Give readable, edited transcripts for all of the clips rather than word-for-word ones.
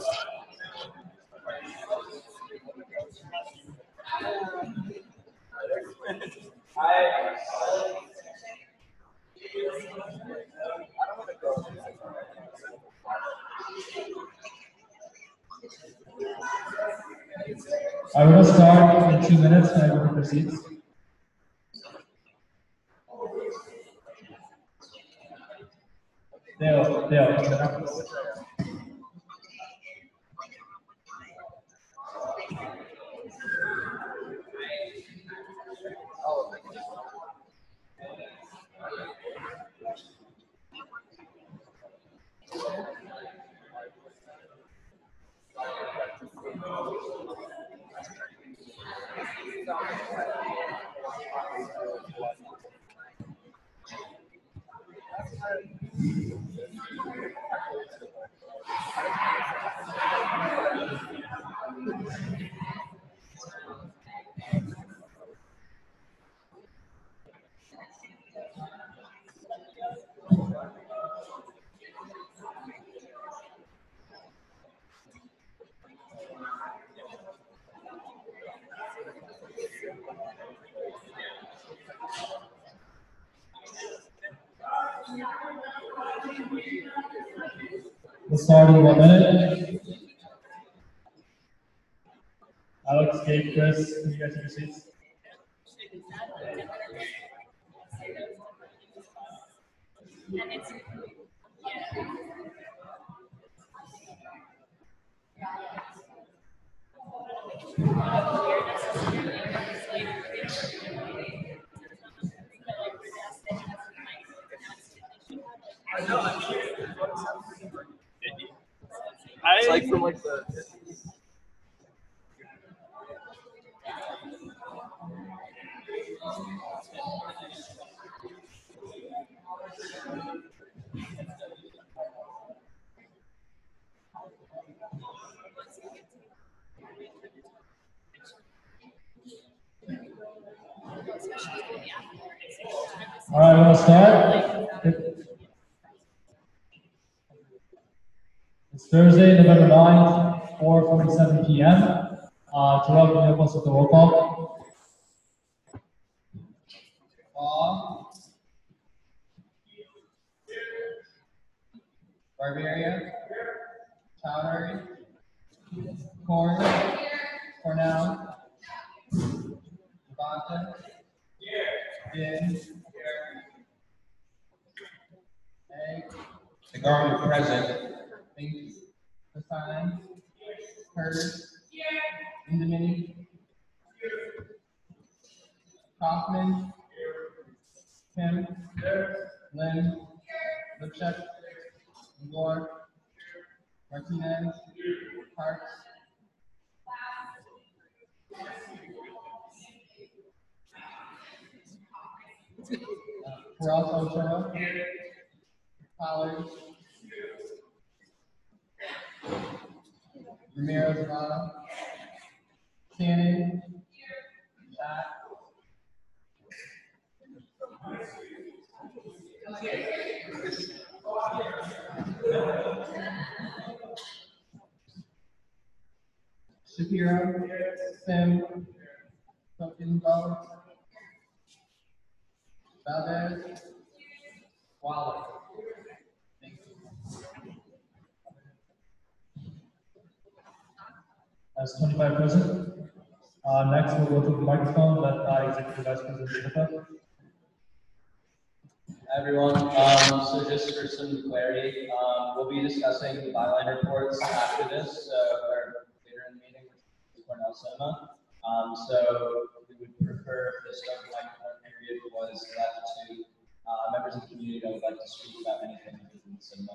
I will start in 2 minutes and everyone proceeds. Dale. We'll start in 1 minute. Alex, Gabe, Chris, can you guys take your seats? It's like from like the. All right, we'll start. It's Thursday, November 9th, 4:47 p.m. Terrell, can you help us with the roll call? Barbaria, Chowdhury, Cornell, Devonta, Din, Egg, Nagarro present. Binks, Hassan, Hurd, Indomini, Kaufman, Kim, Lynn, Lipchuk, Gore, Martinez, Parks, Peralta Ochoa, Pollard, Ramiro Zavada, Cannon, Shot, Shapiro, Sim, Tokenbo, Valdez, Waller. Thank you. That's 25 present. Next, we'll go to the microphone led by Executive Vice President Jennifer. Everyone, so just for some clarity, we'll be discussing the byline reports after this, or later in the meeting with Cornell Cinema. So we would prefer if this open microphone period was left to members of the community that would like to speak about anything in the cinema.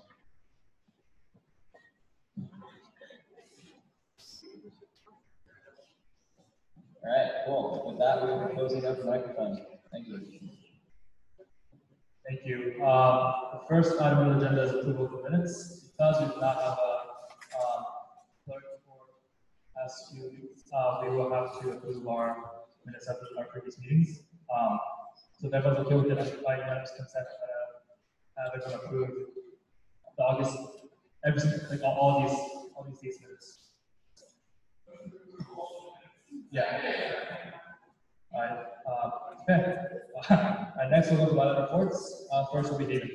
All right, cool. With that, we will be closing up the microphone. Thank you. Thank you. The first item on the agenda is approval of the minutes. Because we do not have a clerk for past few weeks, we will have to approve our minutes after our previous meetings. So if everyone's okay with it, by unanimous consent, have everyone approve the August, like all these all these dates minutes. Yeah. Alright, okay. Next we'll go to ballot reports. First will be David.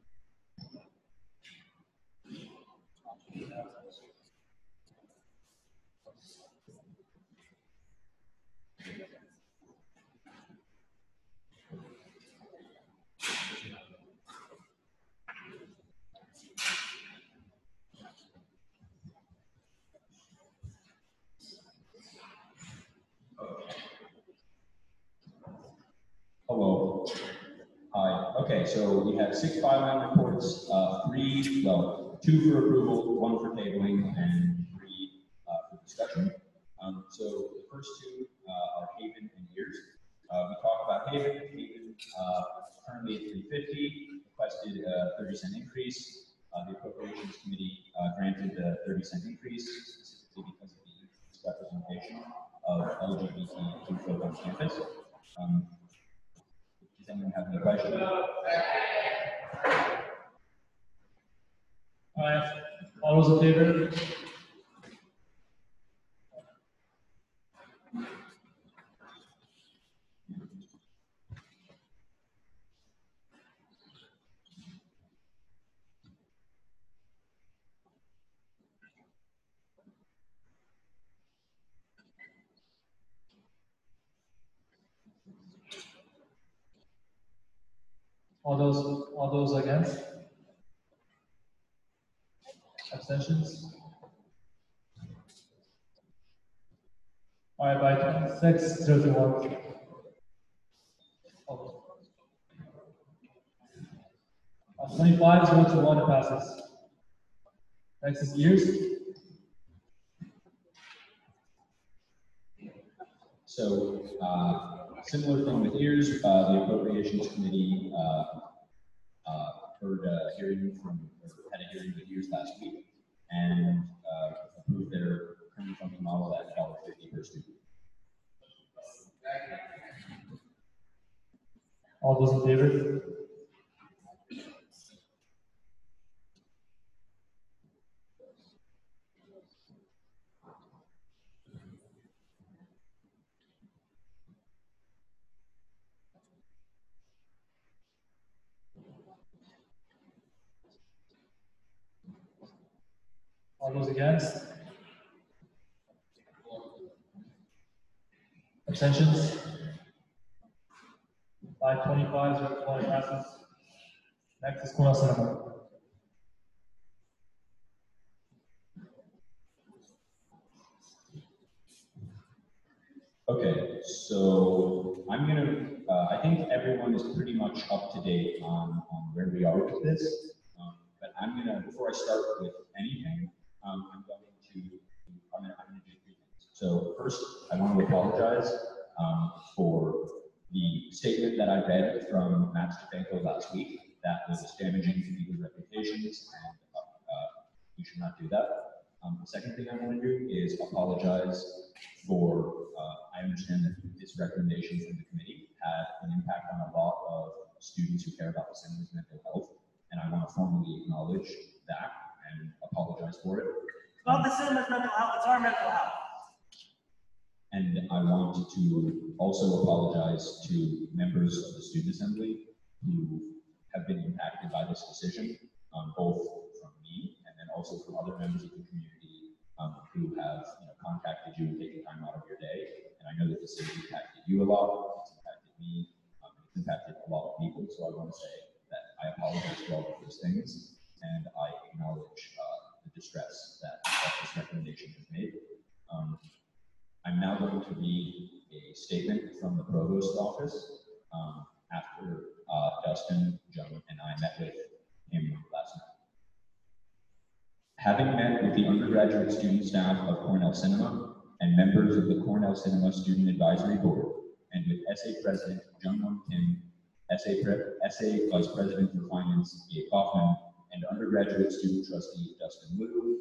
Hello. Hi. Okay, so we have 6 byline reports, 2 for approval, 1 for tabling, and 3 for discussion. So the first 2 are Haven and Years. We talked about Haven. Haven currently at 350, requested a 30-cent increase. The Appropriations Committee granted the 30-cent increase specifically because of the representation of LGBTQ folk on campus. Does anyone have any questions? All right, all those in favor? All those against? Abstentions? All right, by 26, 0 to 1. Oh. 25, 0 to 1, it passes. Next is Years. So, similar thing with Years, the Appropriations Committee heard a hearing had a hearing with Years last week and approved their current funding model at $1.50 per student. All those in favor? All those against? Abstentions? 525, 0 to 1, passes. Next is Cornell Cinema. Okay, so I'm gonna, I think everyone is pretty much up to date on where we are with this. But I'm gonna, before I start with anything, I'm gonna do 3 things. So first, I want to apologize for the statement that I read from Matt Stefanko last week that was damaging to people's reputations, and we should not do that. The second thing I want to do is apologize for, I understand that this recommendation from the committee had an impact on a lot of students who care about the cinema's mental health, and I want to formally acknowledge that and apologize for it. It's not the cinema's mental health, it's our mental health. And I want to also apologize to members of the Student Assembly who have been impacted by this decision, both from me and then also from other members of the community who have contacted you and taken time out of your day. And I know that this has impacted you a lot, it's impacted me, it's impacted a lot of people. So I want to say that I apologize for all of those things, and I acknowledge the distress that this recommendation has made. I'm now going to read a statement from the Provost office after Dustin, Joan, and I met with him last night. Having met with the undergraduate student staff of Cornell Cinema and members of the Cornell Cinema Student Advisory Board, and with SA President Jungwon Kim, SA Vice President for Finance Gabe Kaufman, and undergraduate student trustee Dustin Liu,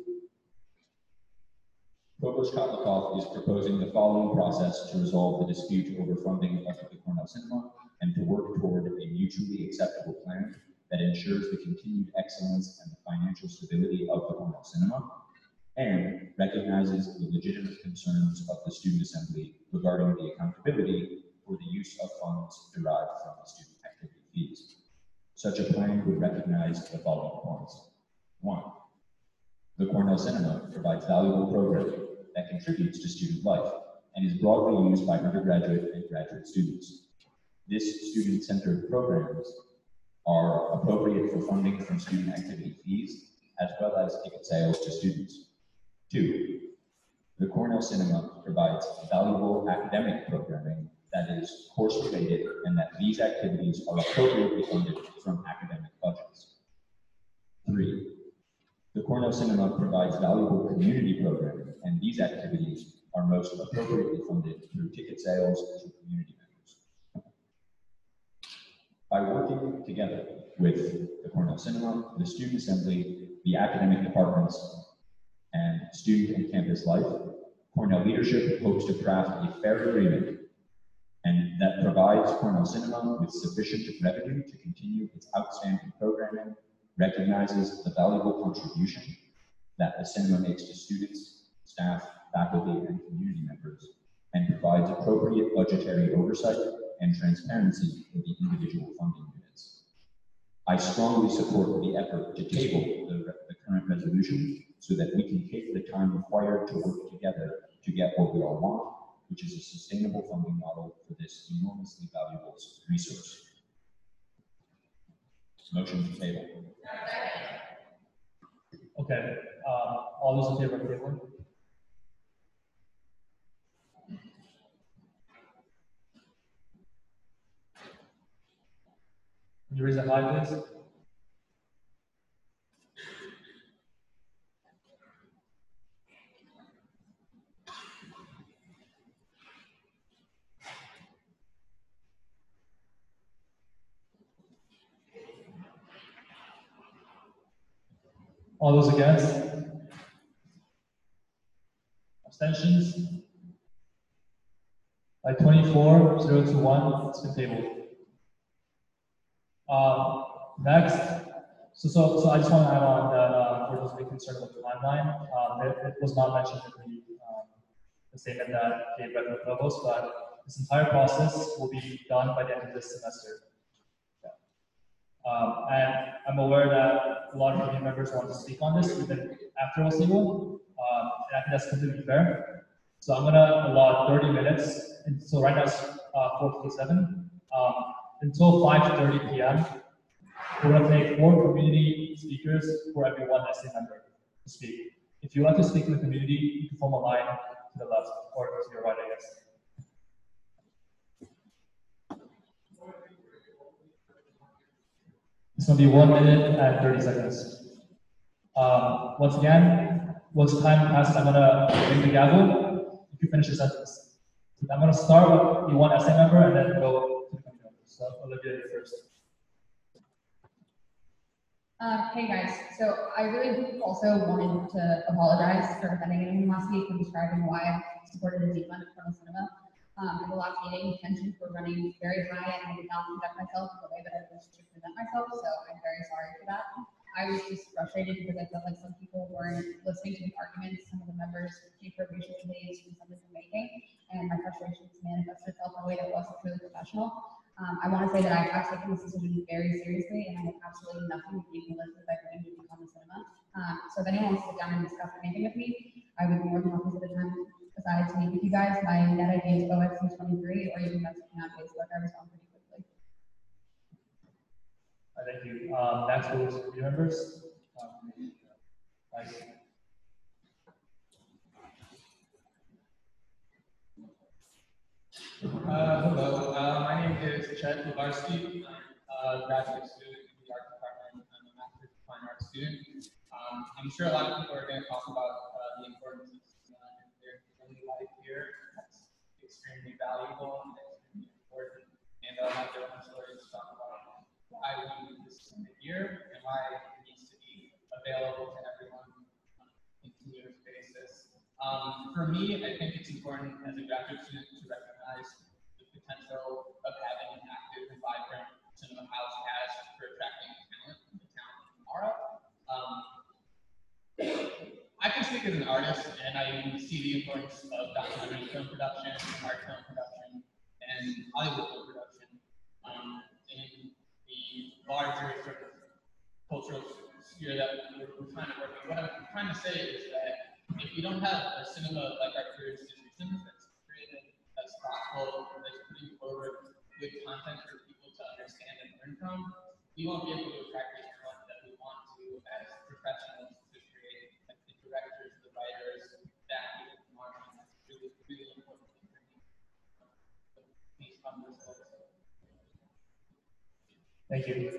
Provost Kotlikov is proposing the following process to resolve the dispute over funding of the Cornell Cinema and to work toward a mutually acceptable plan that ensures the continued excellence and the financial stability of the Cornell Cinema. and recognizes the legitimate concerns of the student assembly regarding the accountability for the use of funds derived from the student activity fees. Such a plan would recognize the following points. 1. The Cornell Cinema provides valuable programming that contributes to student life and is broadly used by undergraduate and graduate students. This student-centered programs are appropriate for funding from student activity fees, as well as ticket sales to students. 2. The Cornell Cinema provides valuable academic programming that is course-related and that these activities are appropriately funded from academic budgets. 3. The Cornell Cinema provides valuable community programming, and these activities are most appropriately funded through ticket sales to community members. By working together with the Cornell Cinema, the Student Assembly, the academic departments, and student and campus life, Cornell leadership hopes to craft a fair agreement and that provides Cornell Cinema with sufficient revenue to continue its outstanding programming, recognizes the valuable contribution that the cinema makes to students, staff, faculty, and community members, and provides appropriate budgetary oversight and transparency for the individual funding units. I strongly support the effort to table the current resolution so that we can take the time required to work together to get what we all want, which is a sustainable funding model for this enormously valuable resource. Motion to table. Okay, all those in favor of tabling? Can you raise that high, please? All those against? Abstentions? By 24, 0 to 1, it's been tabled. Next, so I just want to add on that for those being concerned about the timeline, it was not mentioned in the statement that Kate read from the provost, but this entire process will be done by the end of this semester. And I'm aware that a lot of community members want to speak on this even after OSEGO, and I think that's completely fair. So I'm gonna allot 30 minutes, and so right now it's 4:57. Until 5:30 p.m., we're gonna take 4 community speakers for every one SA member to speak. If you want to speak in the community, you can form a line to the left or to your right, I guess. It's gonna be 1 minute and 30 seconds. Once again, once time passes, I'm gonna ring the gavel. If you finish your sentence, I'm gonna start with the one SA member and then go to the community members. So Olivia, you first. Hey guys, so I really also wanted to apologize for offending anyone last week and describing why I supported the defund of Cornell Cinema. In the last meeting, tensions were running very high and I did not conduct myself the way that I wish to present myself, so I'm very sorry for that. I was just frustrated because I felt like some people weren't listening to the arguments some of the members gave for racial debates and something were making, and my frustrations manifested itself in a way that wasn't really professional. I want to say that I have taken this decision very seriously, and I have absolutely nothing to do with Elizabeth Equity to become a cinema. So if anyone wants to sit down and discuss anything with me, I would be more than happy to set a time aside to meet with you guys. My net ID is OXC23, or you can message me on Facebook. I respond pretty quickly. Thank you. Next, we'll listen to the members. Nice. Hello, my name is Chet Lubarsky. I'm a graduate student in the art department. I'm a master's of fine art student. I'm sure a lot of people are going to talk about the importance of cinema in their daily life here. That's extremely valuable and extremely important. And I'll have their own stories to talk about why we need this cinema here and why it needs to be available to everyone on a continuous basis. For me, I think it's important as a graduate student to recognize the potential of having an active and vibrant cinema house has for attracting talent in the town tomorrow. I can speak speak as an artist, and I see the importance of documentary film production, art film production, and Hollywood film production in the larger sort of cultural sphere that we're trying to work with. What I'm trying to say is that if you don't have a cinema like our peer institutions that's created, that's thoughtful, that's putting forward good content for people to understand and learn from, we won't be able to attract the talent that we want to as professionals to create, like the directors, the writers, the actors, the marketing. That's really, really important thing for me. Please come this way. Thank you.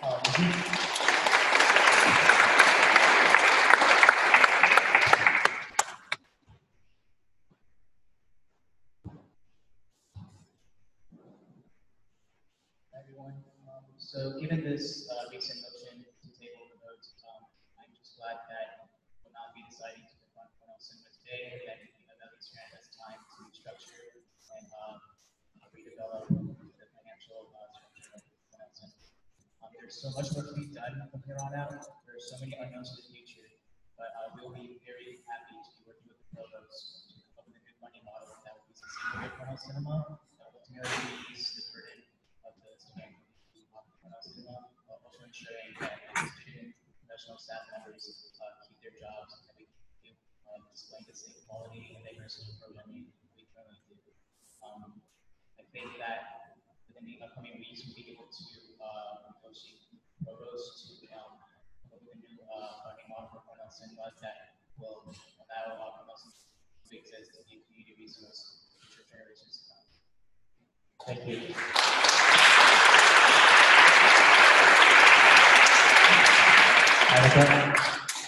Everyone. So given this recent motion to table the vote, I'm just glad that we'll not be deciding to confront Cornell Cinema today, and that at least grant us time to structure and redevelop the financial structure of Cornell Cinema. There's so much work to be done from here on out. There are so many unknowns in the future, but we'll be very happy to be working with the provost to come up with a new funding model that will be sustainable for Cornell Cinema, that will ultimately ease the burden of the student cinema, while also ensuring that student professional staff members keep their jobs and that we can display the same quality and diversity programming we currently do. I think that within the upcoming weeks, we'll be able to negotiate provost to come up with a new funding model for Cornell Cinema that will allow Cornell Cinema to exist and be a community resource for future generations to come. Thank you. Annika?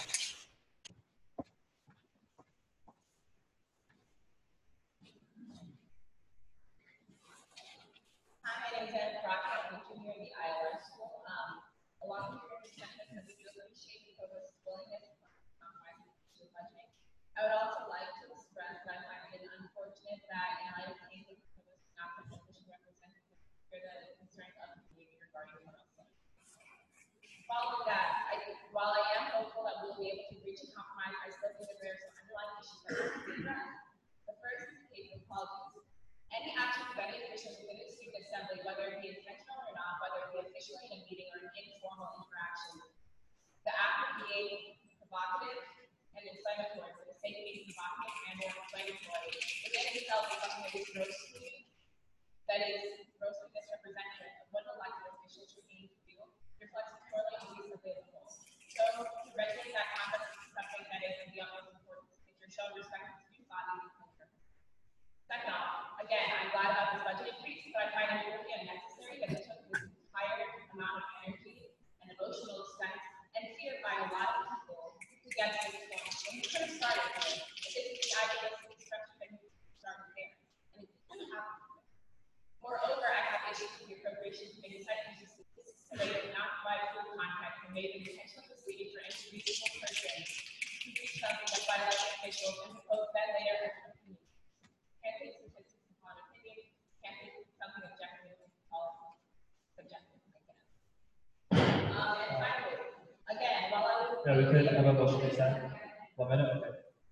Hi, my name is Anna Crockett. I'm a junior in the ILR school. Along with your discussion, I really appreciate the focus willingness to compromise the budgeting. I would also like to express that I find it unfortunate that in light of the case of the focus not sufficiently represented for the concerns of the community regarding Cornell Cinema. Following that, while I am hopeful that we will be able to reach a compromise, I still think that there are some underlying issues that must be addressed. The first is the case of policies. Any action preventing officials within the student assembly, whether it be intentional or not, whether it be officially in a meeting or an informal interaction, the act of being provocative and inflammatory, for the sake of being provocative and or inflammatory, within itself is something that is grossly misrepresentative of what elected officials should aim to do, reflects poorly on the assembly as a whole. So to regulate that conduct is something that is of the utmost importance. If you're showing respect to the student body, second off, again, I'm glad about this budget increase, but I find it really unnecessary that it took this entire amount of energy and emotional expense and fear by a lot of people to get to this point. And we could have started there. If this is the idealistic structure, then we could have started there. And it didn't happen. Moreover, I have issues with the appropriation committee site uses sophisticated, not provide full context and made an intentional decision for any reasonable person to do something that by elected officials and propose that later as an opinion. Can't take statistics upon opinion, can't take something objective and call it subjective again. And finally, again, while I would Yeah, we could have a motion to send. 1 minute, okay.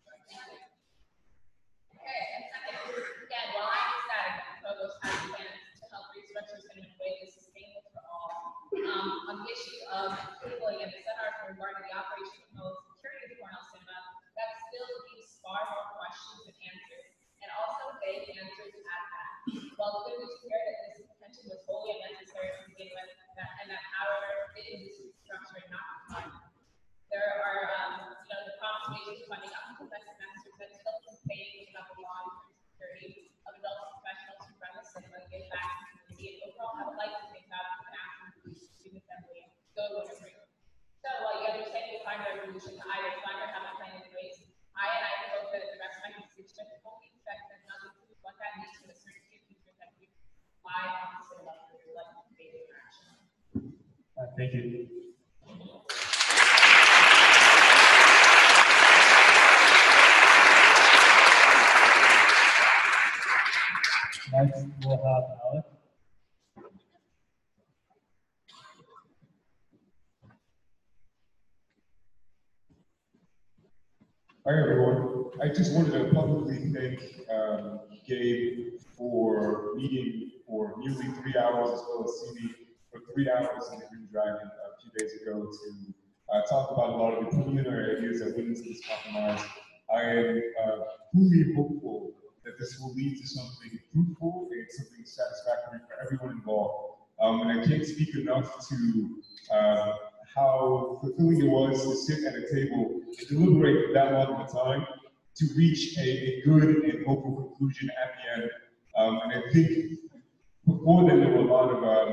Okay, and second, again, while I understand that the provost has plans to help restructure cinema in a way that is sustainable for all, on the issue of tabling and the seminar regarding the operation of security of Cornell Cinema, that still leaves far more questions than answers, and also vague answers at that. While good news here that this intervention was wholly unnecessary to begin with, and that however it is structured not fun. There are, the promise of funding up until next semester that still contains about the long-term security of adult professionals who run the cinema and give back to the community. And overall, I would like to think about an action for the student assembly and go with it. So while you understand the find resolution, I would find out how my plan is raised. I hope that the rest of my constituents will be expected not to include what that means for the certainty of future that we rely on the cinema for your life and daily interaction. Thank you. Next, we'll have Alec. Hi everyone. I just wanted to publicly thank Gabe for meeting for nearly 3 hours, as well as Simi for 3 hours in the Green Dragon a few days ago to talk about a lot of the preliminary ideas that went into this compromise. I am truly hopeful that this will lead to something fruitful and something satisfactory for everyone involved. And I can't speak enough to how fulfilling it was to sit at a table and deliberate for that long of a time to reach a good and hopeful conclusion at the end. And I think before then there were a lot of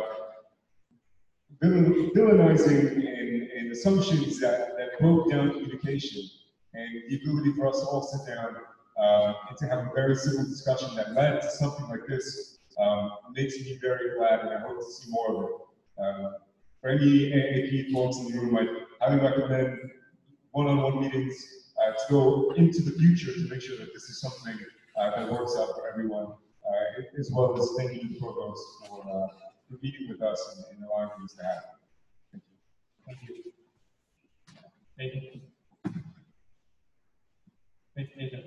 villainizing and assumptions that broke down communication, and the ability for us to all sit down and to have a very civil discussion that led to something like this makes me very glad, and I hope to see more of it. For any AAP folks in the room, I highly recommend one-on-one meetings to go into the future to make sure that this is something that works out for everyone, as well as thank you to the provost for meeting with us and allowing things to happen. Thank you. Thank you. Thank you. Nathan.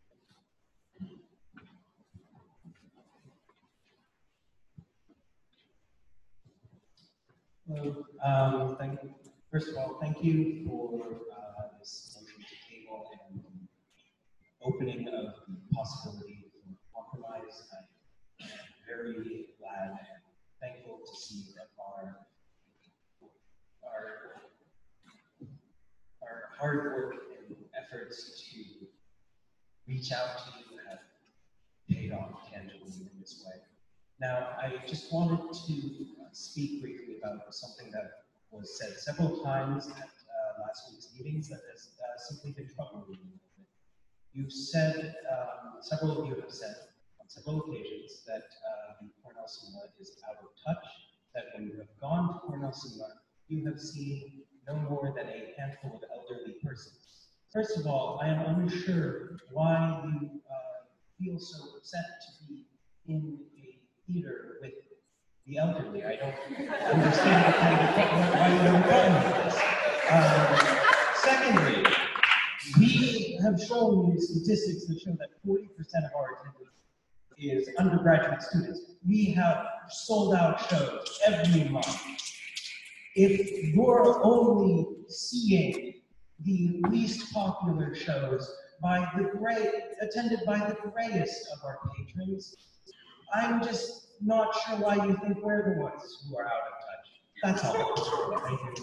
Hello. First of all, thank you for this motion to table and opening of the possibility for compromise. I'm very glad and thankful to see that our hard work and efforts to reach out to you have paid off tangibly in this way. Now, I just wanted to speak briefly about something that was said several times at last week's meetings that has simply been troubling me a little bit. You've said, several of you have said on several occasions that the Cornell Cinema is out of touch, that when you have gone to Cornell Cinema, you have seen no more than a handful of elderly persons. First of all, I am unsure why you feel so upset to be in a theater with the elderly. I don't understand why you don't know this. Secondly, we have shown you statistics that show that 40% of our attendance is undergraduate students. We have sold out shows every month. If you're only seeing the least popular shows attended by the grayest of our patrons, I'm just not sure why you think we're the ones who are out of touch. That's all. Thank you.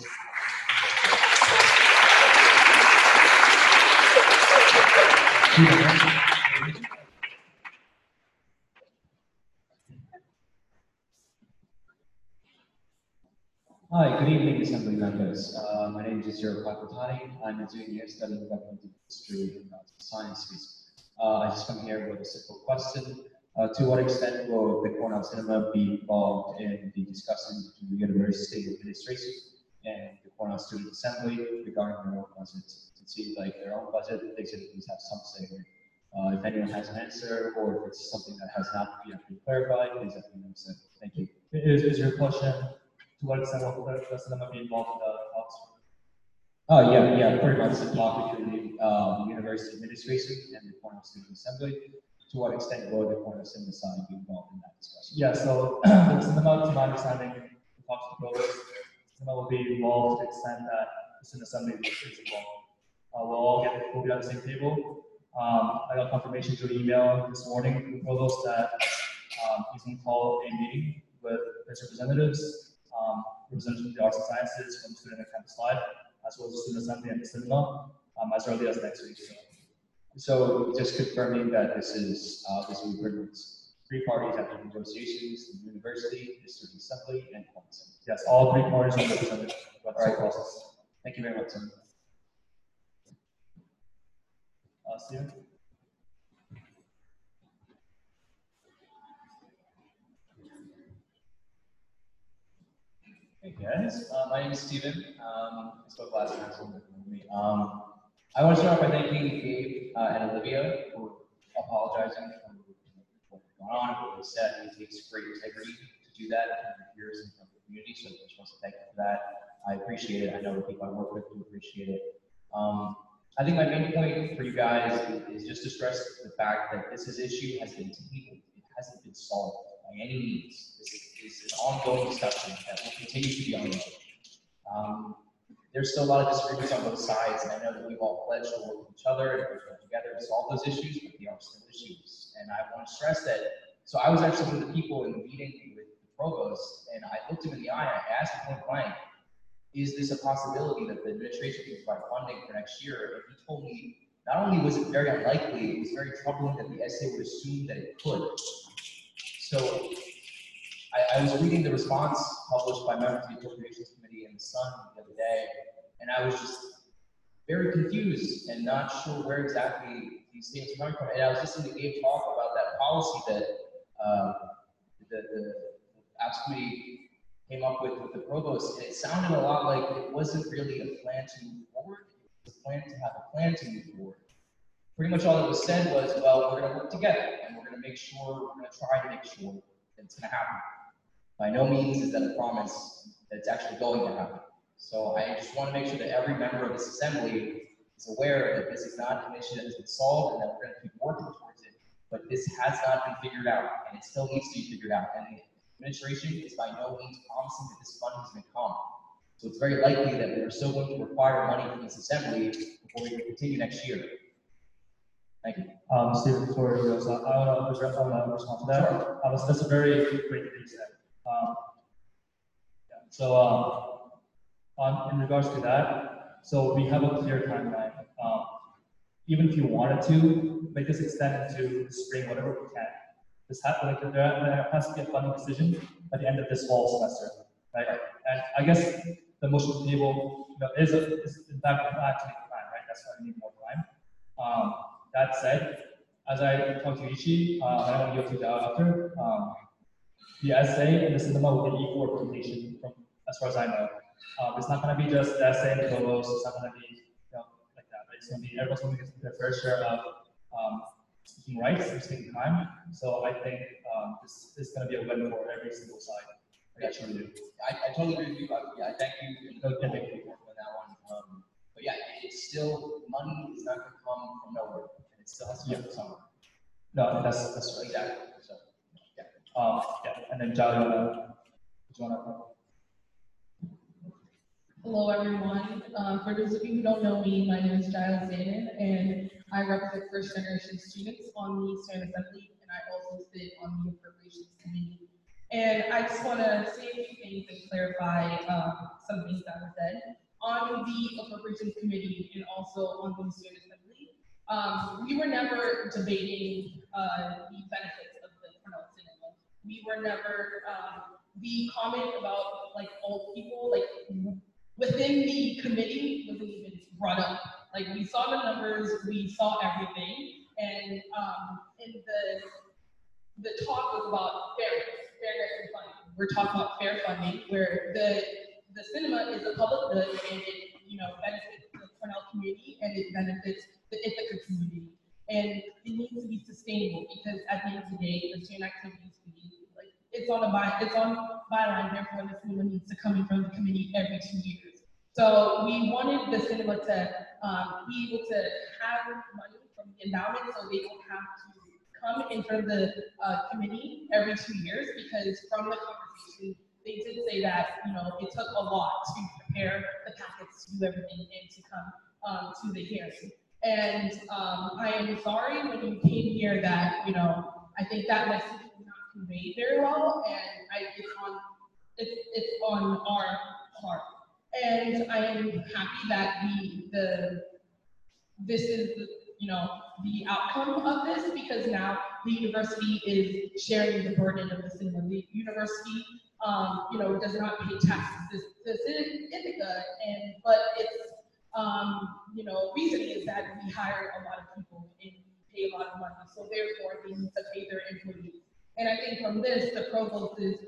Hi, good evening, Assembly members. My name is Zero Pakatani. I'm a junior studying governmental history and sciences. I just come here with a simple question. To what extent will the Cornell Cinema be involved in the discussion between the University Administration and the Cornell Student Assembly regarding their own budgets? It seems like their own budget, they should at least have some say in it. If anyone has an answer, or if it's something that has not yet been clarified, please let me know. So, thank you. Is your question to what extent will the cinema be involved in the talks? Oh, yeah, pretty much the talk between the University Administration and the Cornell Student Assembly. To what extent will the Cornell Cinema side be involved in that discussion? Yeah, so the cinema, to my understanding, the talks to the provost, the cinema will be involved to the extent that the Student Assembly is involved. We'll be on the same table. I got confirmation through email this morning from the provost that he's going to call a meeting with his representatives, representatives of the arts and sciences from Student and Campus Live, as well as the Student Assembly and the cinema, as early as next week. So just confirming that this will be pretty much three parties after negotiations: the university, the Student Assembly, and Cornell Cinema. Yes, all three parties are represented throughout the whole process. Thank you very much, sir. Steven? Hey guys, my name is Steven. I spoke last time, so I want to start off by thanking Gabe and Olivia for apologizing for what went on, what was said. It takes great integrity to do that from your peers and from the community, so I just want to thank you for that. I appreciate it. I know the people I work with do appreciate it. I think my main point for you guys is just to stress the fact that this issue has been tabled. It hasn't been solved by any means. This is an ongoing discussion that will continue to be ongoing. There's still a lot of disagreements on both sides, and I know that we've all pledged to work with each other and work together to solve those issues, but they are still issues. And I want to stress that. So I was actually one of the people in the meeting with the provost, and I looked him in the eye and I asked him point blank, is this a possibility that the administration can provide funding for next year? And he told me, not only was it very unlikely, it was very troubling that the SA would assume that it could. So I was reading the response published by members of the Appropriations Committee in the Sun the other day, and I was just very confused and not sure where exactly these things are coming from. And I was listening to Gabe talk about that policy that the Apps Committee came up with the provost, and it sounded a lot like it wasn't really a plan to move forward. It was a plan to have a plan to move forward. Pretty much all that was said was, well, we're going to work together, and we're going to make sure, we're going to try to make sure that it's going to happen. By no means is that a promise that it's actually going to happen. So I just want to make sure that every member of this assembly is aware that this is not an issue that has been solved and that we're going to keep working towards it, but this has not been figured out, and it still needs to be figured out. And the administration is by no means promising that this funding is going to come. So it's very likely that we're still going to require money from this assembly before we can continue next year. Thank you. Steve, before you go, so I want to respond to that. Sure. So that's a very great thing you said. In regards to that, so we have a clear timeline. Even if you wanted to make this extend into the spring, whatever we can. This there has to be a funding decision at the end of this fall semester, right? And I guess the motion to table, is in fact actually plan, right? That's why we need more time. That said, as I talked to Ichi, I want to go through that after. The essay and the cinema will get equal representation from, as far as I know. It's not going to be just the essay and the provost. It's not going to be like that. Right? It's going to be everyone's going to get their fair share of speaking rights and speaking time. So I think this is going to be a win for every single side. I totally agree with you. I thank you for that one. But yeah, it's still, money is not going to come from nowhere, and it still has to come from somewhere. No, that's right. Exactly. So, and then Jolly, do you want to? Hello, everyone. For those of you who don't know me, my name is Giles Zanin, and I represent first-generation students on the Student Assembly, and I also sit on the Appropriations Committee. And I just want to say a few things and clarify some things that were said. On the Appropriations Committee and also on the Student Assembly, we were never debating the benefits of the Cornell Cinema. We were never, the comment about like old people, like within the committee wasn't even brought up. Like we saw the numbers, we saw everything, and in the talk was about fairness and funding. We're talking about fair funding, where the cinema is a public good and it benefits the Cornell community and it benefits the Ithaca community. And it needs to be sustainable because at the end of the day, the student activities fee, like it's on byline, therefore the cinema needs to come in front of the committee every 2 years. So we wanted the cinema to be able to have money from the endowment so they don't have to come in front of the committee every 2 years, because from the conversation, they did say that, it took a lot to prepare the packets, to do everything, and to come to the hearing. And I am sorry when you came here that, I think that message was not conveyed very well, and it's on our part. And I am happy that this is the outcome of this, because now the university is sharing the burden of the cinema. The university, does not pay taxes to Ithaca, but its, reasoning is that we hire a lot of people and pay a lot of money, so therefore they need to pay their employees. And I think from this, the provost is,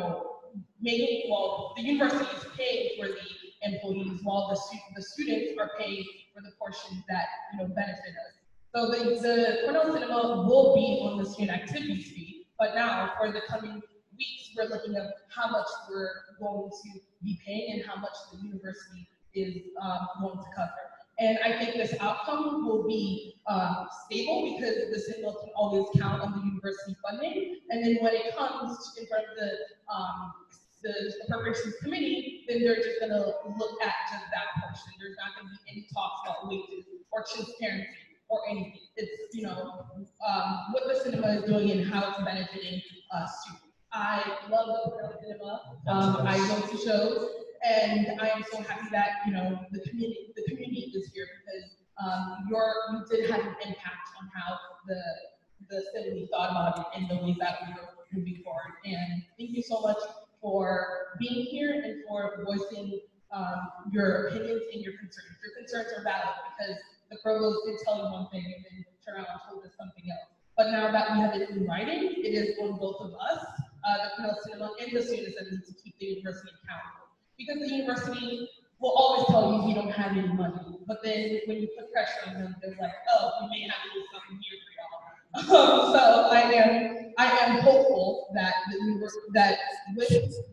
the university is paying for the employees while the students are paying for the portions that benefit us. So the Cornell Cinema will be on the student activities fee, but now for the coming weeks, we're looking at how much we're going to be paying and how much the university is going to cover. And I think this outcome will be stable because the cinema can always count on the university funding. And then when it comes in front of the appropriations committee, then they're just gonna look at just that portion. There's not gonna be any talks about wages or transparency or anything. It's, you know, what the cinema is doing and how it's benefiting students. I love the Cornell Cinema. I go to shows, and I am so happy that, you know, the community is here because you did have an impact on how the city thought about it and the ways that we were moving forward. And thank you so much for being here and for voicing your opinions and your concerns. Your concerns are valid because the provost did tell you one thing and then turned around and told us something else. But now that we have it in writing, it is on both of us, the Cornell Cinema and the Student Assembly, to keep the university accountable. Because the university will always tell you we don't have any money, but then when you put pressure on them, they're like, oh, we may have to do something here for y'all. So I am hopeful that that with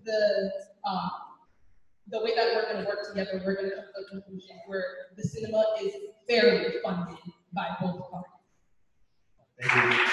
the way that we're going to work together, we're going to come to a conclusion where the cinema is fairly funded by both parties. Thank you.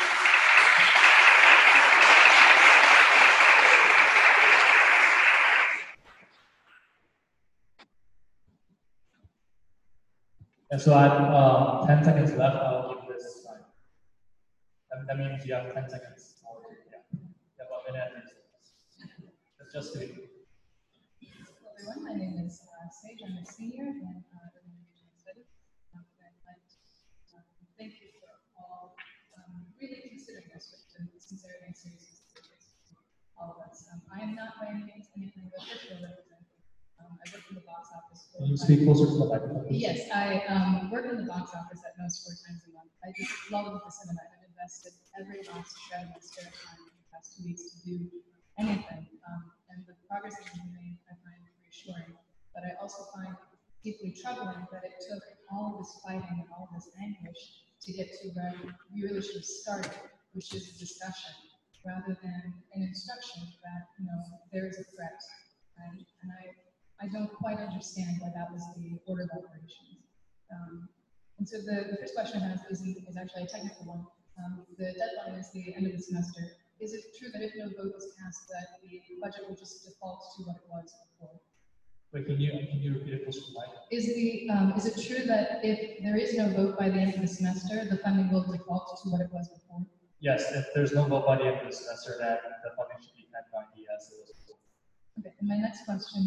And so I have 10 seconds left. I'll give this time. That means you have 10 seconds. Or, yeah. You have 1 minute and 30 seconds. That's just to Hello everyone, my name is Sage. I'm a senior in Urban Regional Studies. I'd like to thank you for all really considering this with the sincerity and seriousness of all of us. I am not by any means anything but official representative. I work in the box office. Can you speak closer to the microphone? Yes, I work in the box office at most 4 times a month. I just love the cinema. I've invested every last shred of my spare time in the past 2 weeks to do anything. And the progress that we've made, I find reassuring. But I also find deeply troubling that it took all of this fighting and all of this anguish to get to where we really should have started, which is a discussion rather than an instruction that, you know, there is a threat. And I don't quite understand why that was the order of operations. And so the first question I have is actually a technical one. The deadline is the end of the semester. Is it true that if no vote is cast, that the budget will just default to what it was before? Wait, can you repeat it closer to the mic? Is it true that if there is no vote by the end of the semester, the funding will default to what it was before? Yes, if there's no vote by the end of the semester, then the funding should be 1090 as it was before. Okay, and my next question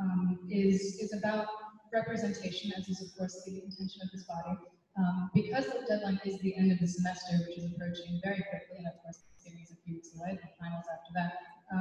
is about representation, as is of course the intention of this body. Because the deadline is the end of the semester, which is approaching very quickly, and of course the series a few weeks away, the finals after that,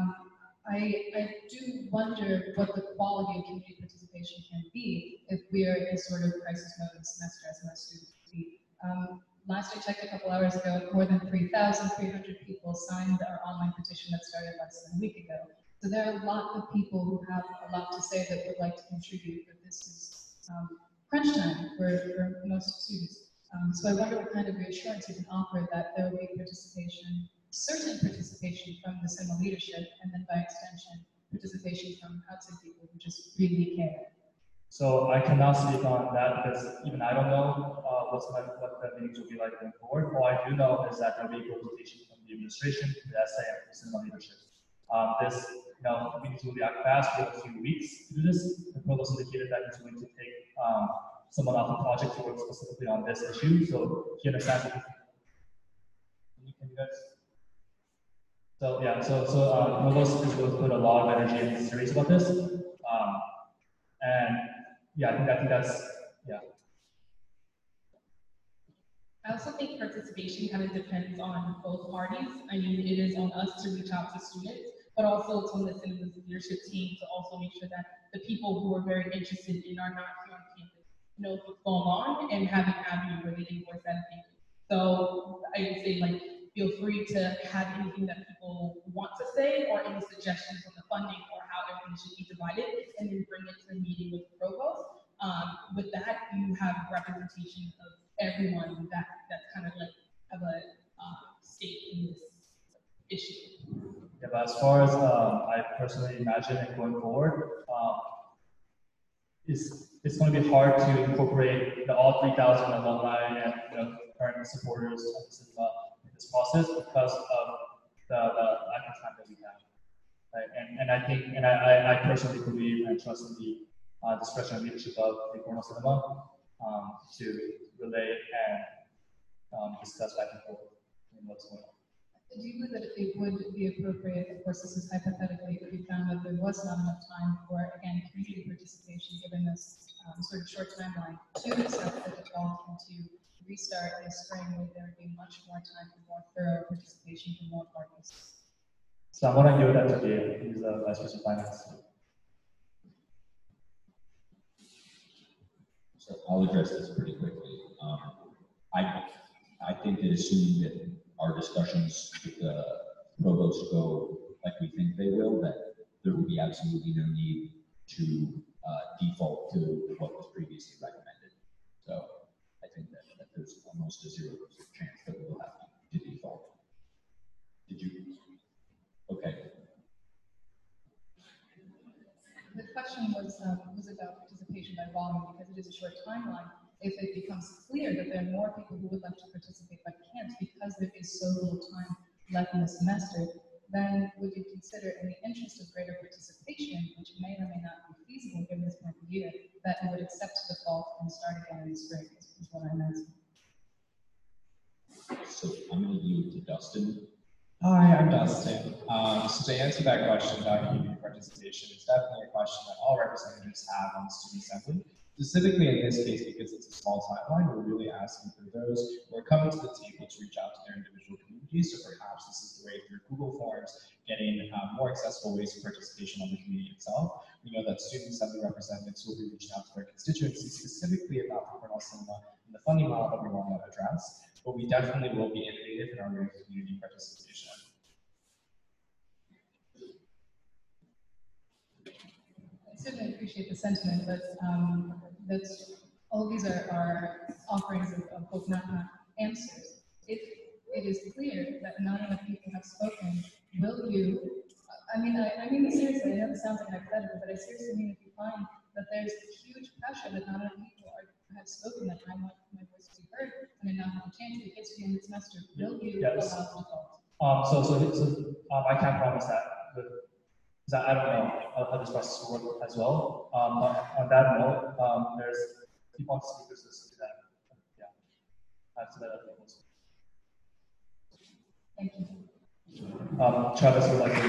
I do wonder what the quality of community participation can be if we are in sort of crisis mode in the semester, as most students will be. Last I checked a couple hours ago, more than 3,300 people signed our online petition that started less than a week ago. So there are a lot of people who have a lot to say that would like to contribute, but this is crunch time for most students. So I wonder what kind of reassurance you can offer that there will be participation, certain participation from the cinema leadership, and then by extension, participation from outside people who just really care. So I cannot speak on that because even I don't know what the meetings will be like going forward. All I do know is that there will be participation from the administration, the SA, and the cinema leadership. Meetings will be out fast. We have a few weeks to do this. The provost indicated that he's going to take someone off the project to work specifically on this issue. So he understands that. Can you guys? So yeah, so Provost is going to put a lot of energy and is serious about this. And yeah, I think that's yeah. I also think participation kind of depends on both parties. I mean, it is on us to reach out to students, but also it's on the cinema's leadership team to also make sure that the people who are very interested in are not here on campus know what's going on and have an avenue where they can voice that opinion. So I would say, like, feel free to have anything that people want to say or any suggestions on the funding or how everything should be divided, and then bring it to the meeting with the provost. With that, you have representation of everyone that's kind of like have a stake in this issue. Yeah, but as far as I personally imagine it going forward, is it's going to be hard to incorporate all 3,000 alumni and current supporters of the cinema in this process because of the lack of time that we have. Right? And I think, and I personally believe and trust in the discretion and leadership of the Cornell Cinema to relay and discuss back and forth in what's going on. Do you believe that it would be appropriate, of course, this is hypothetically, if we found that there was not enough time for, again, community participation, given this sort of short timeline, to accept the default and to restart in the spring, would there be much more time for more thorough participation from more parties? So I'm going to give that to Dave, who's the Vice President of Finance. So I'll address this pretty quickly. I think that assuming that our discussions with the provost go like we think they will, that there will be absolutely no need to default to what was previously recommended. So I think that there's almost a 0% chance that we will have to default. Did you? Okay. The question was about participation by volume, because it is a short timeline. If it becomes clear that there are more people who would like to participate but can't because there is so little time left in the semester, then would you consider, in the interest of greater participation, which may or may not be feasible given this point of year, that you would accept the default and start again in the spring, is what I'm asking. So I'm going to yield to Dustin. Hi, I'm Dustin. So to answer that question about community participation, it's definitely a question that all representatives have on the student assembly. Specifically in this case, because it's a small timeline, we're really asking for those who are coming to the table to reach out to their individual communities. So perhaps this is the way through Google Forms, getting more accessible ways of participation on the community itself. We know that student assembly representatives will be reaching out to their constituencies specifically about the Cornell Cinema and the funding model that we want to address. But we definitely will be innovative in our way of community participation. I certainly appreciate the sentiment, but that's all of these are offerings of hope, not answers. If it is clear that not enough people have spoken, will you? I mean this seriously. I know this sounds like hypothetical, but I seriously mean if you find that there's huge pressure that not enough people have spoken, that I want my voice to be heard, and I not have a chance, it gets to the end of the semester. Will you allow the default? I can't promise that. Because I don't know how this process will work as well. On that note, there's people on speakers list that. Yeah, after that, I think. Thank you. Travis would like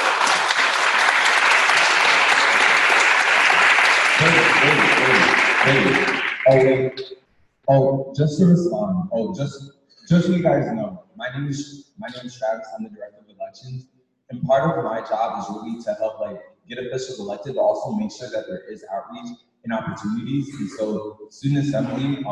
Oh, just to respond. Just so you guys know, my name is Travis. I'm the director of elections. And part of my job is really to help get officials elected, but also make sure that there is outreach and opportunities. And so student assembly,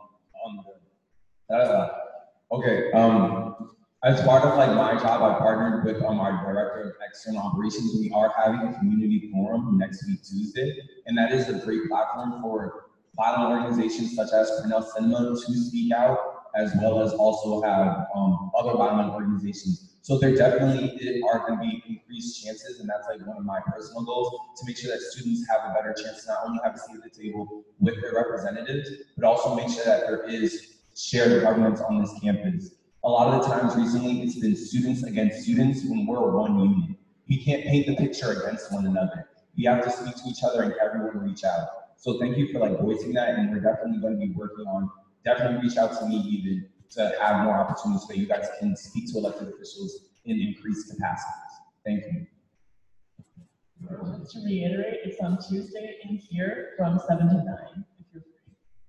as part of my job, I partnered with our director of external operations. We are having a community forum next week, Tuesday, and that is a great platform for violent organizations such as Cornell Cinema to speak out, as well as also have other violent organizations. So there definitely are going to be increased chances, and that's one of my personal goals, to make sure that students have a better chance to not only have a seat at the table with their representatives, but also make sure that there is shared governance on this campus. A lot of the times recently, it's been students against students when we're one unit. We can't paint the picture against one another. We have to speak to each other and everyone reach out. So thank you for voicing that, and we're definitely going to be working on, definitely reach out to me even to have more opportunities so you guys can speak to elected officials in increased capacities. Thank you. Just to reiterate, it's on Tuesday in here from 7 to 9, if you're free.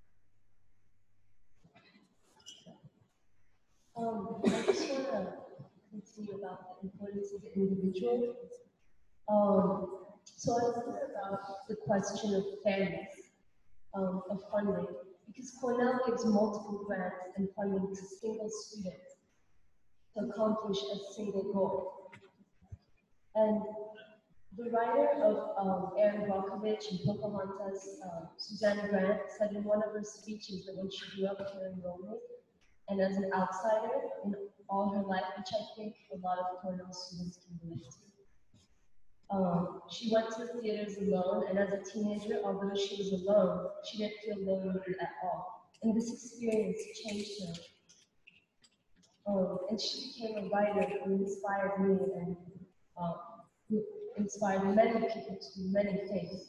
I just want to continue about the importance of the individual. So I wonder about the question of fairness of funding, because Cornell gives multiple grants and funding to single students to accomplish a single goal. And the writer of Erin Brockovich and Pocahontas, Susanna Grant, said in one of her speeches that when she grew up here in Rome, and as an outsider in all her life, which I think a lot of Cornell students can relate to, She went to the theaters alone, and as a teenager, although she was alone, she didn't feel lonely at all. And this experience changed her. And she became a writer who inspired me and who inspired many people to do many things.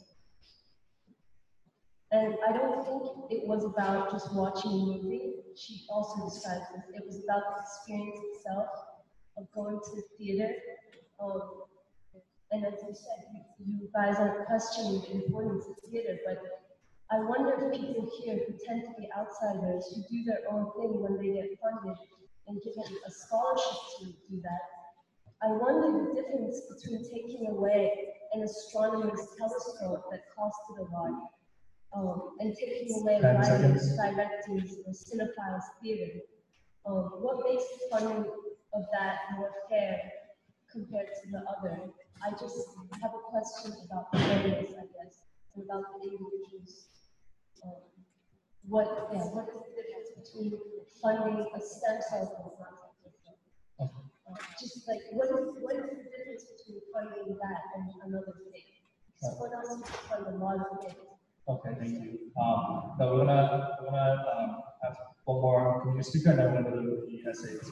And I don't think it was about just watching a movie. She also describes this. It was about the experience itself of going to the theater. And as you said, you guys are questioning the importance of theater, but I wonder if people here who tend to be outsiders, who do their own thing when they get funded and given a scholarship to do that, I wonder the difference between taking away an astronomer's telescope that costed a lot and taking away writers, directors, or cinephiles theater. What makes the funding of that more fair compared to the other? I just have a question about the fairness, I guess, and about the individuals. What is the difference between funding a stem cell transplant? Just like, what is the difference between funding that and another thing? Someone else needs to fund a lot of things. Okay, thank you. No, we're gonna have one more community speaker, and then we're gonna do the essays.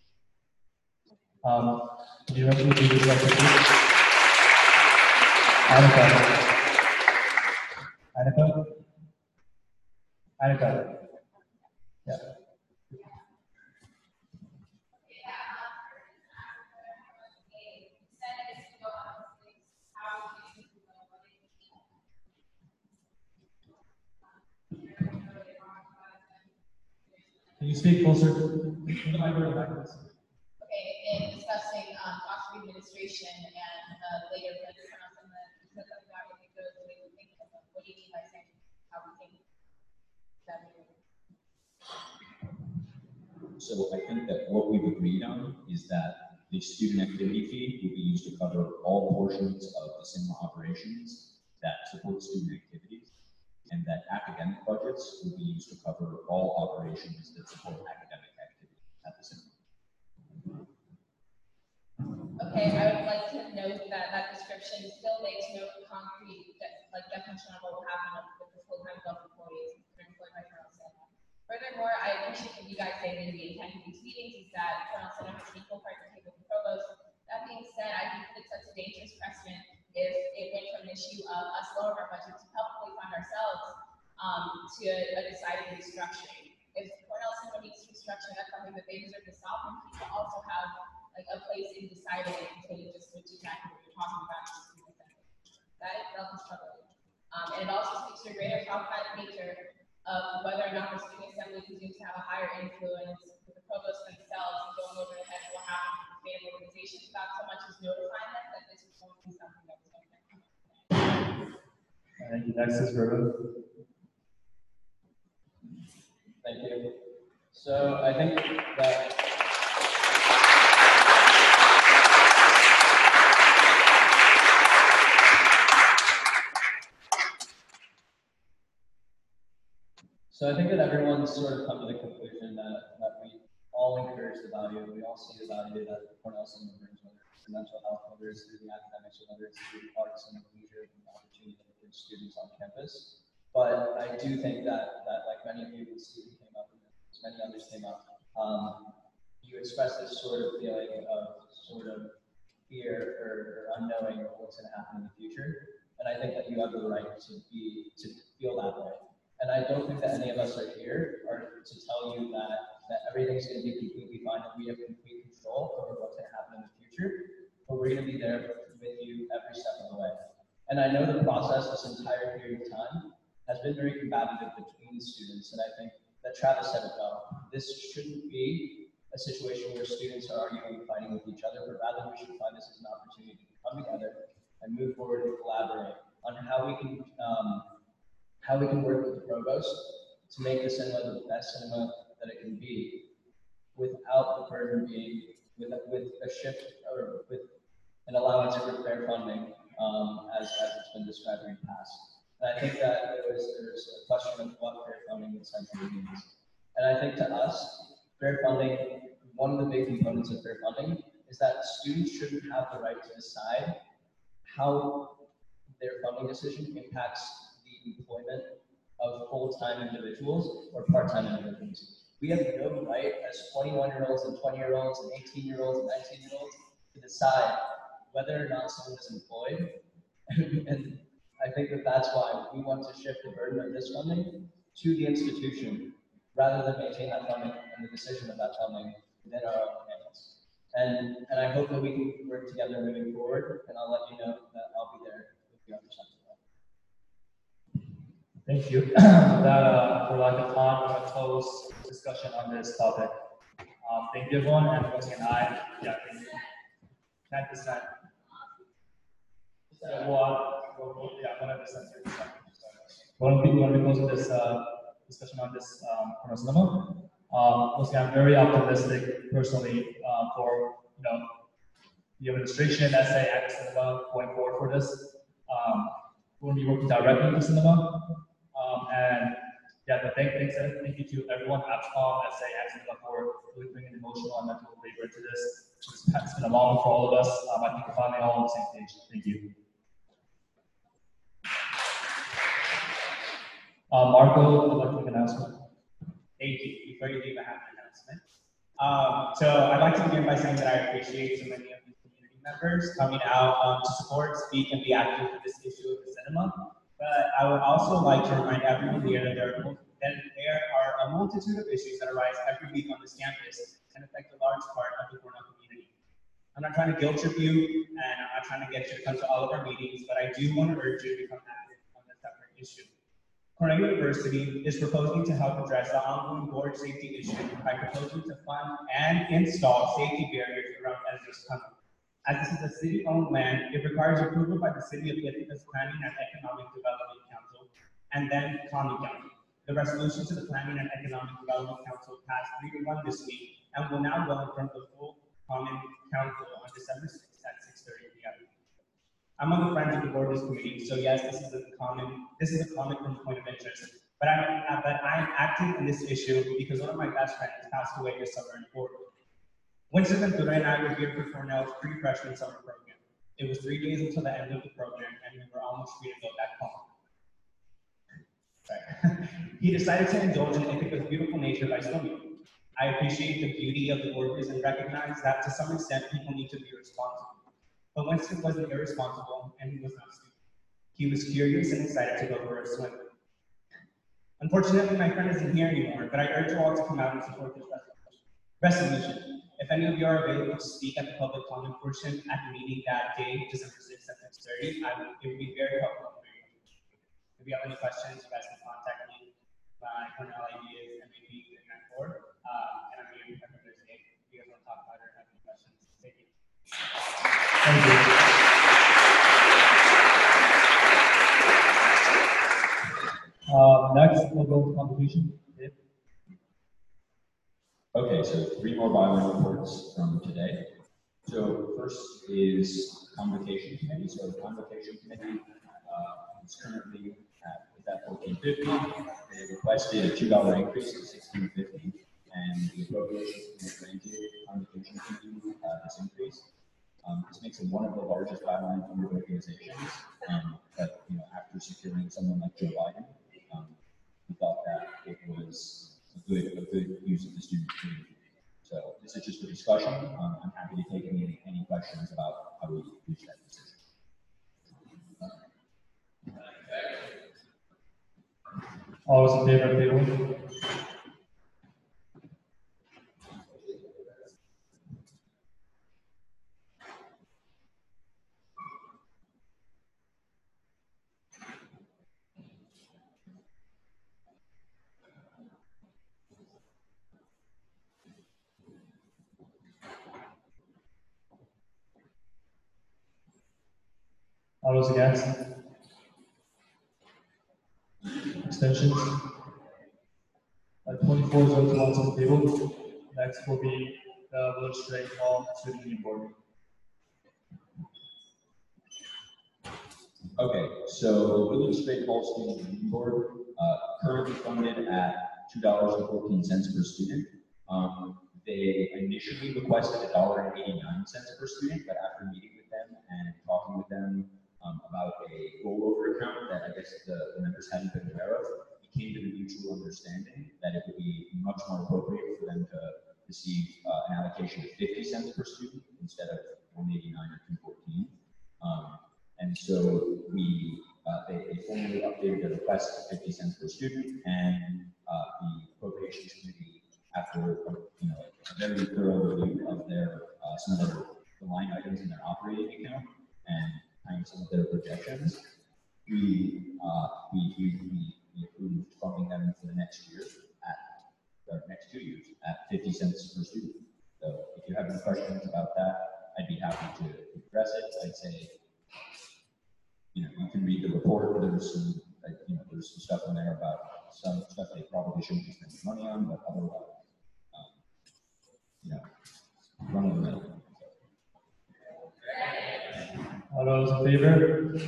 Do you remember who you would like to speak? Annika. Yeah. Can you speak closer to the microphone? Okay, in discussing cost of administration and later because of that, what do you mean by saying how we think that? So I think that what we've agreed on is that the student activity fee will be used to cover all portions of the cinema operations that support student activities, and that academic budgets will be used to cover all operations that support academic activity at the cinema. Okay, I would like to note that that description still makes no concrete definition of what will happen with the full-time government employees who are employed by Colonel Cinema. Furthermore, I appreciate that you guys say that the intent of these meetings is that Colonel Cinema has equal partnership with the provost. That being said, I think that it's such a dangerous precedent if it went from an issue of us lowering our budget to help fully fund ourselves to a decided restructuring. If Cornell Cinema needs to restructure, that's something that they deserve to solve, and people also have a place in deciding it until you just switch exactly what you're talking about. That itself is troubling. And it also speaks to a greater problematic nature of whether or not the student assembly continues to have a higher influence with the provost themselves and going over the head of what happens with the fan organizations without so much as notifying them that this is going to be something that was going to come up. Thank you. Next is Ruben. Thank you. So I think that everyone's sort of come to the conclusion that we all encourage the value, we all see the value that Cornell Cinema brings, whether it's the mental health, whether it's through the academics, or whether it's through the arts and the leisure and the opportunity that gives students on campus. But I do think that like many of you, when Stephen came up, and as many others came up, you express this sort of feeling of sort of fear or unknowing of what's going to happen in the future. And I think that you have the right to feel that way. And I don't think that any of us are here to tell you that everything's going to be completely fine and we have complete control over what's going to happen in the future. But we're going to be there with you every step of the way. And I know the process this entire period of time has been very combative between the students. And I think that Travis said it well. This shouldn't be a situation where students are arguing and fighting with each other, but rather we should find this as an opportunity to come together and move forward and collaborate on how we can work with the provost to make the cinema the best cinema that it can be, without the burden being with a shift or with an allowance for fair funding, as it's been described in the past. And I think that there's a question of what fair funding essentially means. And I think to us, fair funding, one of the big components of fair funding is that students shouldn't have the right to decide how their funding decision impacts the employment of full-time individuals or part-time individuals. We have no right as 21-year-olds and 20-year-olds and 18-year-olds and 19-year-olds to decide whether or not someone is employed. And I think that that's why we want to shift the burden of this funding to the institution rather than maintain that funding and the decision of that funding within our own hands. And I hope that we can work together moving forward, and I'll let you know that I'll be there with you on the chapter. Thank you. That, for lack of time, I'm going to close discussion on this topic. Thank you, everyone, and once again, thank you. 10%. Yeah, 100%. When we close this discussion on this Cornell Cinema, once again, I'm very optimistic personally for the administration, SA, and Cinema going forward for this. We're going to be working directly with Cinema. And yeah, but thank you to everyone, APSCOM, SA, and Cinema for really bringing emotional and mental labor into this. It's been a long for all of us. I think we're finally all on the same page. Thank you. Marco, would like to make an announcement. Thank you. Before you leave, I have an announcement. So I'd like to begin by saying that I appreciate so many of these community members coming out to support, speak, and be active for this issue of the cinema. But I would also like to remind everyone here that there are a multitude of issues that arise every week on this campus and affect a large part of the Cornell community. I'm not trying to guilt trip you, and I'm not trying to get you to come to all of our meetings, but I do want to urge you to become active on this separate issue. Cornell University is proposing to help address the ongoing board safety issue by proposing to fund and install safety barriers around Ezra's Tunnel. As this is a city-owned land, it requires approval by the City of Ithaca's Planning and Economic Development Council and then Common County. The resolution to the Planning and Economic Development Council passed 3-1 this week and will now go in front of the full Common Council on December 6th at 6:30 p.m. I'm on the Friends of the Board of this committee, so yes, this is a comment from point of interest. But I'm active in this issue because one of my best friends passed away this summer in Florida. Winston Ventura and I were here for Cornell's pre-freshman summer program. It was 3 days until the end of the program, and we were almost free to go back home. He decided to indulge in Ithaca's beautiful nature by swimming. I appreciate the beauty of the waters and recognize that to some extent people need to be responsible. But Winston wasn't irresponsible, and he was not stupid. He was curious and excited to go for a swim. Unfortunately, my friend isn't here anymore, but I urge you all to come out and support this resolution. If any of you are available to speak at the public comment portion at the meeting that day, December 6th at 6:30, it would be very helpful. If you have any questions, you guys can contact me. My Cornell ID is MAP994, and I'm here every Thursday. If you guys want to talk about it or have any questions, thank you. Thank you. Next, we'll go to contribution. Okay, so 3 more byline reports from today. So first is Convocation Committee. So the Convocation Committee is currently at 1450. They requested a $2 increase to 1650, and the appropriations committee granted Convocation Committee this increase. This makes it one of the largest byline funded organizations. But after securing someone like Joe Biden, we thought that it was a good use of the student community. So this is just a discussion. I'm happy to take any questions about how we reach that decision. All those in favor of table? All those against? Abstentions? 24 votes to on the table. Next will be the Village Straight Hall Student Union Board. Okay, so Village Straight Hall Student Union Board, currently funded at $2.14 per student. They initially requested $1.89 per student, but after meeting with them and talking with them, about a rollover account that I guess the members hadn't been aware of. We came to the mutual understanding that it would be much more appropriate for them to receive an allocation of 50 cents per student instead of 189 or 214. And so they formally updated the request to 50 cents per student, and the appropriations committee, after a very thorough review of their some of the line items in their operating account and kind of some of their projections, we approved funding them for the next year or next 2 years at 50 cents per student. So if you have any questions about that, I'd be happy to address it. I'd say, you can read the report. There's some, there's some stuff in there about some stuff they probably shouldn't be spending money on, but otherwise, run of the mill. All those in favor?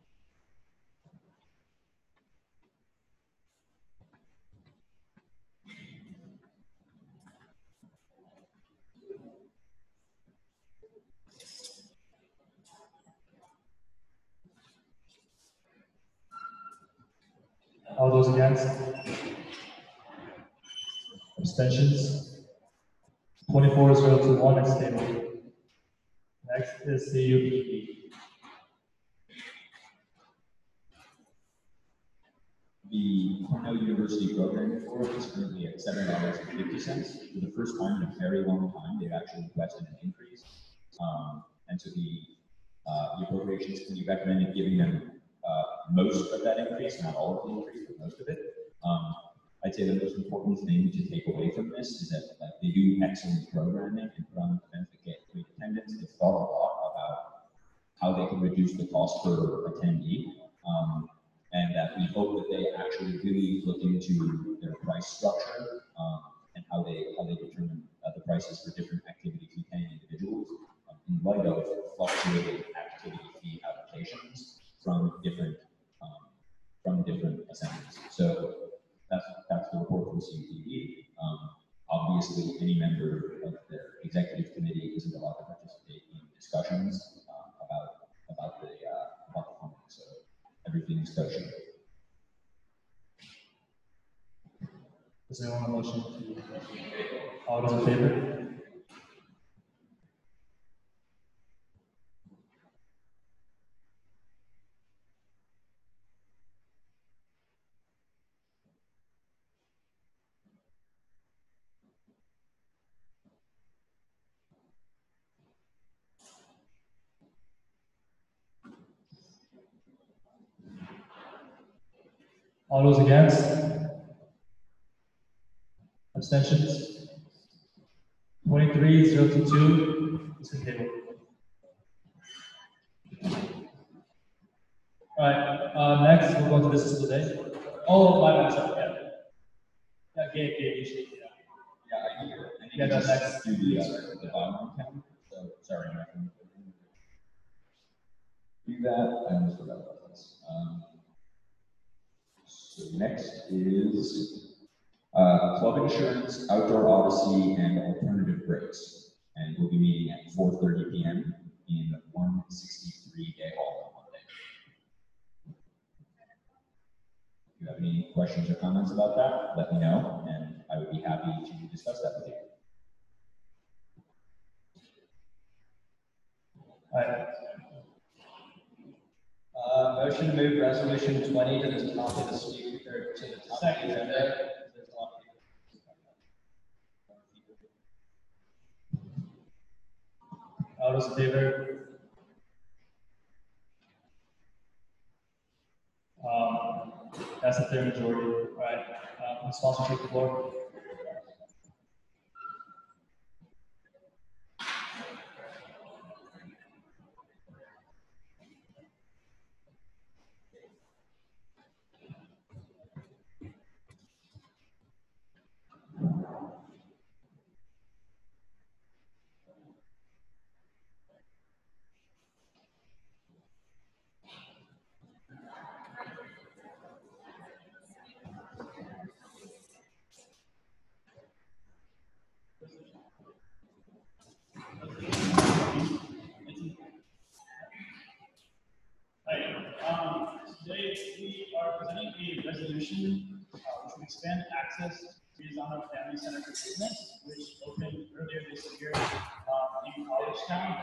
All those against? Abstentions? 24-021 is tabled. Next is the UPP. The Cornell University Programming Forum is currently at $7.50. For the first time in a very long time, they've actually requested an increase. And so the appropriations committee recommended giving them most of that increase, not all of the increase, but most of it. I'd say the most important thing to take away from this is that they do excellent programming and put on events that get great attendance. They've thought a lot about how they can reduce the cost per attendee. And that we hope that they actually really look into their price structure and how they determine the prices for different activities and paying individuals in light of fluctuating activity fee allocations from different assemblies. So that's the report from CUTV. Obviously, any member of their executive committee isn't allowed to participate in discussions about the funding. So everything's kosher. Does anyone want a motion to? All those in favor? All those against? Abstentions? 23-022 is tabled. All right, next we'll go to business today. Oh, my bad, sorry, yeah. Yeah, Gabe, you should, I need Yeah, to that's just do the bottom count. So sorry, I can do that. I almost forgot about this. So next is Club Insurance, Outdoor Odyssey, and Alternative Breaks. And we'll be meeting at 4:30 p.m. in 163 Day Hall on Monday. If you have any questions or comments about that, let me know, and I would be happy to discuss that with you. All right. Motion to move resolution 20 to the top of the speaker, to the top of the agenda. All those in favor? That's a clear majority. All right, Ms. Foster, take the floor. resolution, which would expand access to Rizano Family Center for Business, which opened earlier this year in College Town.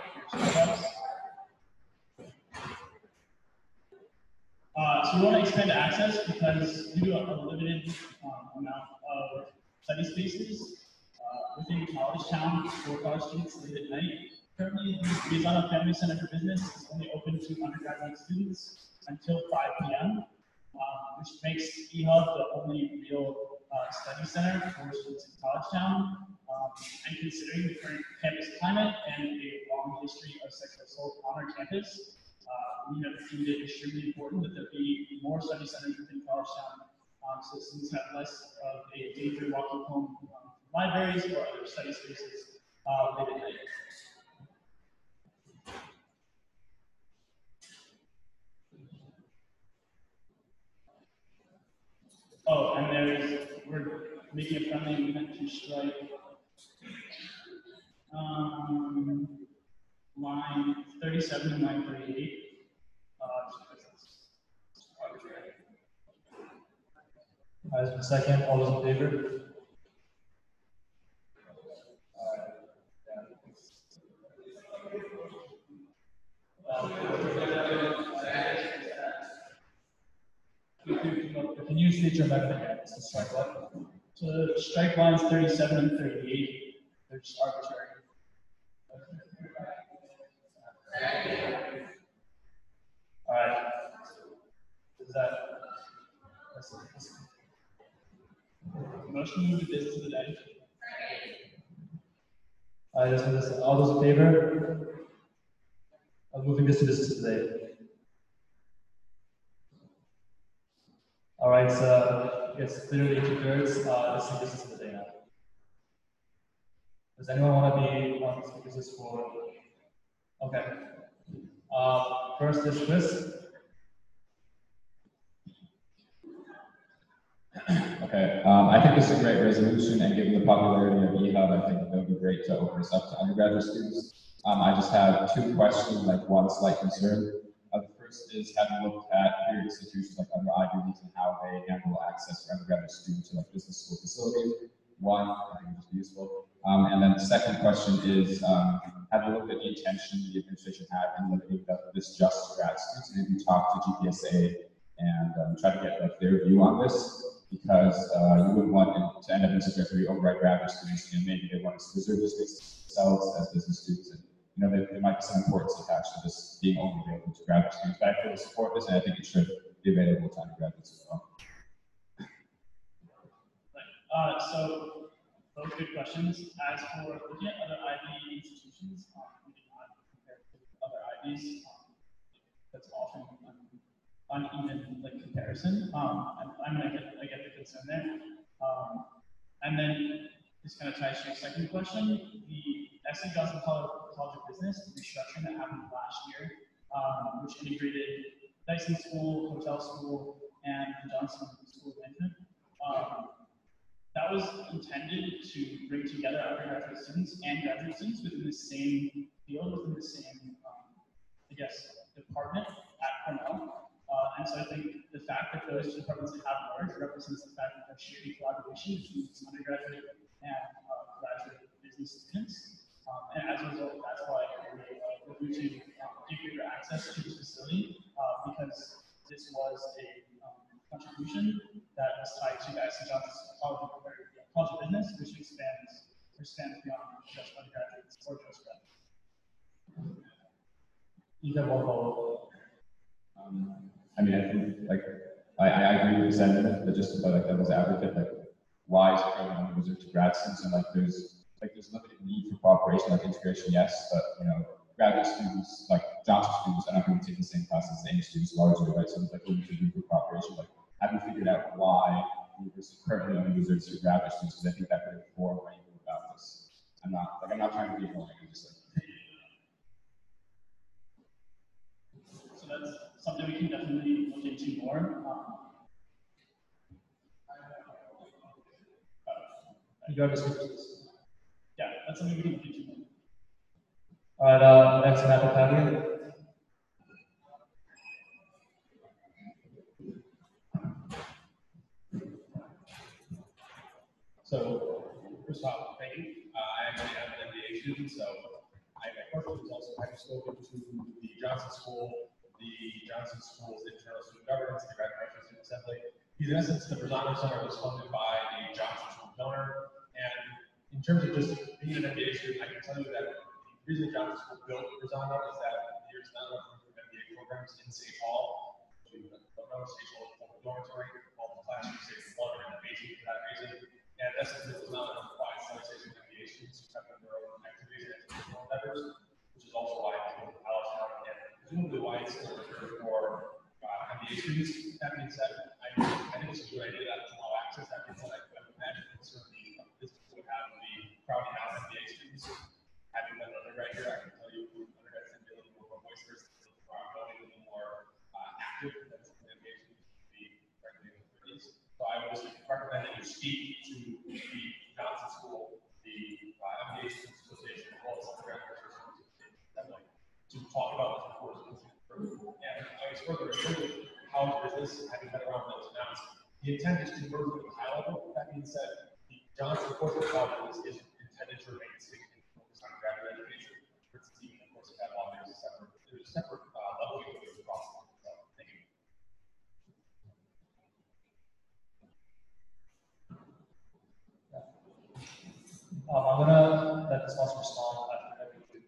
So we want to expand access because due to a limited amount of study spaces within College Town for college students late at night. Currently, the Rizano Family Center for Business is only open to undergraduate students until 5 p.m., which makes eHub the only real study center for students in College Town. And considering the current campus climate and a long history of sexual assault on our campus, we have deemed it extremely important that there be more study centers within College Town, so students have less of a danger walking home from libraries or other study spaces late at night. Oh, and we're making a friendly amendment to strike line 37 and line 38. Has been second. All those in favor? Can you state your amendment again? It's to strike what? So strike lines 37 and 38. They're just arbitrary. All right. Is that? Motion to move the business of the day. All right, all those in favor of moving this to business today? All right, so it's clearly 2/3. This is the business of the day now. Does anyone want to speak business for? Okay. First is Chris. Okay, I think this is a great resolution, and given the popularity of eHub, I think it would be great to open this up to undergraduate students. I just have two questions, like one slight concern. The first is, have you looked at peer institutions like other Ivy Leagues and how they handle access for undergraduate students to like business school facilities? One, I think would just be useful. And then the second question is, have you looked at the intention the administration had in limiting this just to grad students? And have you talked to GPSA and try to get like their view on this? Because you wouldn't want to end up in a situation where you override graduate students, and maybe they want to preserve this themselves as business students. And there might be some importance attached to this being only available to graduate students. But I fully support this, and I think it should be available to undergraduates as well. So both good questions. As for looking at other Ivy institutions, we did not compare to other Ivies. That's often uneven like comparison. I get the concern there. And then this kind of ties to your second question. The SC Johnson College of Business, the restructuring that happened last year, which integrated Dyson School, Hotel School, and the Johnson School of Management. That was intended to bring together undergraduate students and graduate students within the same field, within the same, department at Cornell. And so I think the fact that those two departments have merged represents the fact that there should be collaboration between undergraduate and graduate business students. And as a result, that's why we're going to give greater access to this facility because this was a contribution that was tied to the SC Johnson College of Business, which expands beyond just undergraduates or just graduates. You have one follow-up. I mean, I think I agree with the sentiment, but just about like devil's advocate, like why is it only reserved to grad students, and there's limited need for cooperation, like integration, yes, but graduate students, like Johnson students, are not going to take the same class as the English students largely, right? So there's limited need for cooperation. Like, have you figured out why the university currently only reserves to graduate students? Because I think that could inform how you go about this. I'm not trying to be annoying. I'm just So that's something we can definitely look into more. You got to speak to this. Yeah, that's something we can look into more. All right, next, Matt Pavilion. So, first off, thank you. I actually am an MBA student, so my question is also, have you spoken to the Johnson School, School's internal student governance, the graduation student assembly? Because in essence, the Brazano Center was funded by the Johnson School donor, and in terms of just being an MBA student, I can tell you that the reason the Johnson School built Brazano is that there's not enough room for MBA programs in State Hall. State Hall is a dormitory, all the classrooms stay for one, and the basement for that reason. And in essence, it was not enough provide study station MBA students who have their own activities and educational endeavors, which is also why it's built college now, and presumably why it's still reserved for MBA students. That being said, I think it's a good idea that to allow access. That being said, I would imagine that certainly this would have the crowding out MBA students. Having been an undergrad here, I can tell you undergrads tend to be a little more boisterous, a little more active than some MBA students would be frankly in the 30s. So I would just recommend that you speak to the Johnson School, the MBA Students Association, as well as the Undergraduate Association, to talk about this course. And I was further assured how business, having been around those amounts, the intent is to merge with the high level. That being said, the Johnson Corporate College is intended to remain state and focus on graduate education. For instance, even of course, at law, there's a separate level of the process. So, thank you. I'm gonna let the sponsor respond after every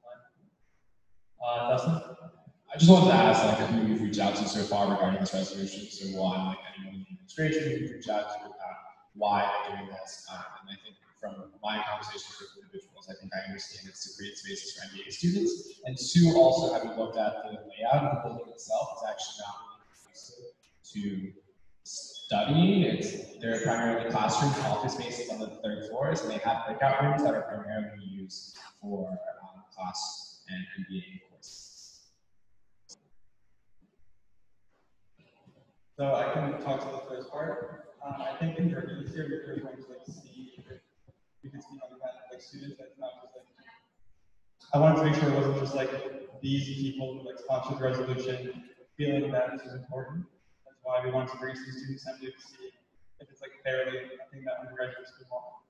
Dustin? I just wanted to ask, like, who you've reached out to so far regarding this resolution. So one, like anyone in the administration who've reached out to why they're doing this. And I think from my conversations with individuals, I think I understand it's to create spaces for MBA students. And two, also having looked at the layout of the building itself, it's actually not really conducive to studying. They're primarily classrooms, office spaces on the third floors, and they have breakout rooms that are primarily used for class and MBA courses. So I can talk to the first part. I think in Germany this year, we're going to see if we can speak on the behalf of students. That's not just I wanted to make sure it wasn't just like these people who sponsored the resolution feeling that this is important. That's why we wanted to bring some student assembly to see if it's fairly a thing that undergraduates would want.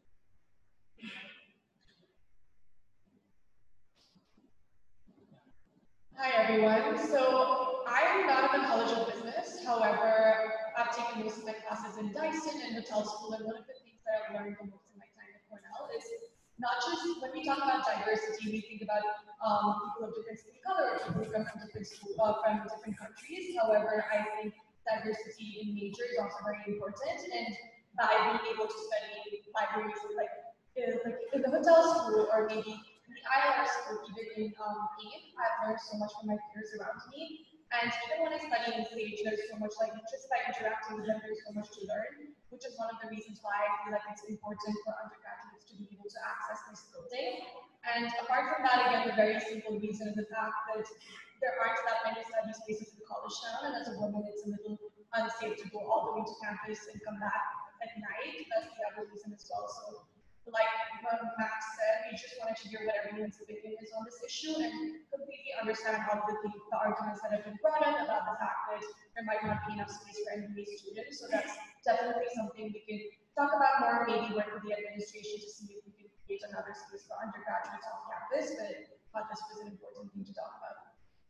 Hi everyone. So I'm not in the College of Business. However, I've taken most of my classes in Dyson and Hotel School, and one of the things that I've learned the most in my time at Cornell is not just when we talk about diversity, we think about people of different skin color, people from different countries. However, I think diversity in major is also very important, and by being able to study libraries in the hotel school or maybe in the ILR school, even in Eve, I've learned so much from my peers around me. And even when I study in Sage, there's so much just by interacting with them, there's so much to learn, which is one of the reasons why I feel like it's important for undergraduates to be able to access this building. And apart from that, again, the very simple reason is the fact that there aren't that many study spaces in college town, and as a woman, it's a little unsafe to go all the way to campus and come back at night. That's the other reason as well. So, like Max said, we just wanted to hear what everyone's opinion is on this issue and completely understand all of the arguments that have been brought in about the fact that there might not be enough space for MBA students. So that's definitely something we can talk about more, maybe work with the administration to see if we can create another space for undergraduates on campus, but I thought this was an important thing to talk about.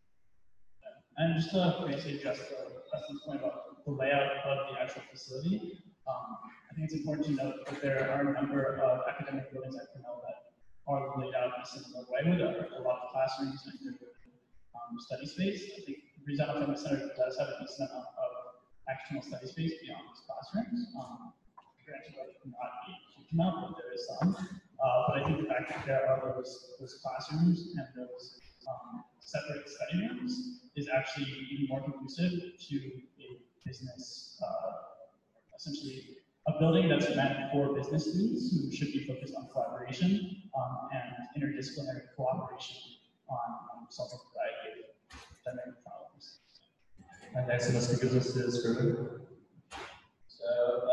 And just to basically address Dustin's point about the layout of the actual facility, I think it's important to note that there are a number of academic buildings at Cornell that are laid out in a similar way with a lot of classrooms and good study space. I think Brazano Family Center does have a decent amount of external study space beyond these classrooms. Granted, not a huge amount, but there is some. But I think the fact that there are those classrooms and those separate study rooms is actually even more conducive to a business, essentially a building that's meant for business students who should be focused on collaboration and interdisciplinary cooperation on solving a variety of dynamic problems. And next on the speaker list is Ruben. So,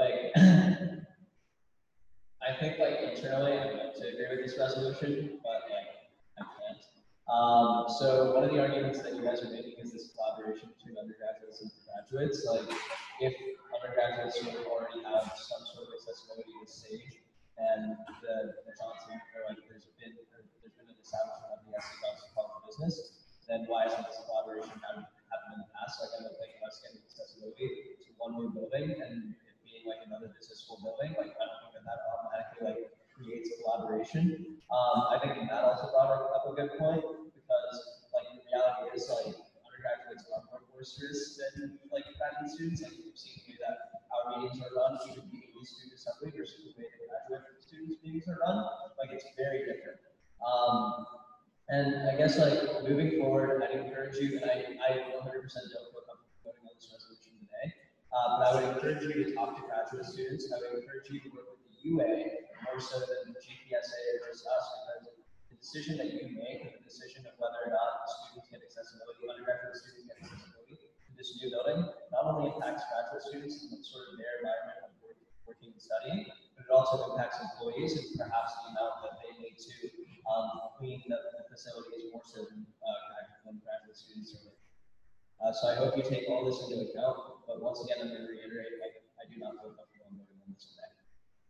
I think internally I'd like to agree with this resolution, but I can't. So one of the arguments that you guys are making is this collaboration between undergraduates and graduates. If undergraduates already have some sort of accessibility to Sage and the Johnson, or like there's been an establishment of the SC Johnson College of Business, then why isn't this collaboration happened in the past? Like I don't think us getting accessibility to one new building and it being like another business school building, like I don't think that automatically like creates collaboration. I think Matt also brought up a good point because like the reality is like undergraduates are more boisterous than like graduate students. Like we've seen the way that our meetings are run, even the student assembly versus the way the graduate students meetings are run, like it's very different. And I guess like moving forward, I'd encourage you, and I 100% don't feel comfortable voting on this resolution today, but I would encourage you to talk to graduate students. I would encourage you to work with the UA more so than the GPSA or just us, because the decision that you make and the decision of whether or not students get accessibility, undergraduate students get accessibility to this new building, not only impacts graduate students and sort of their environment of working and studying, but it also impacts employees and perhaps the amount that they need to clean the facilities more so than graduate students are. So I hope you take all this into account, but once again, I'm going to reiterate, I do not feel comfortable in voting on this today.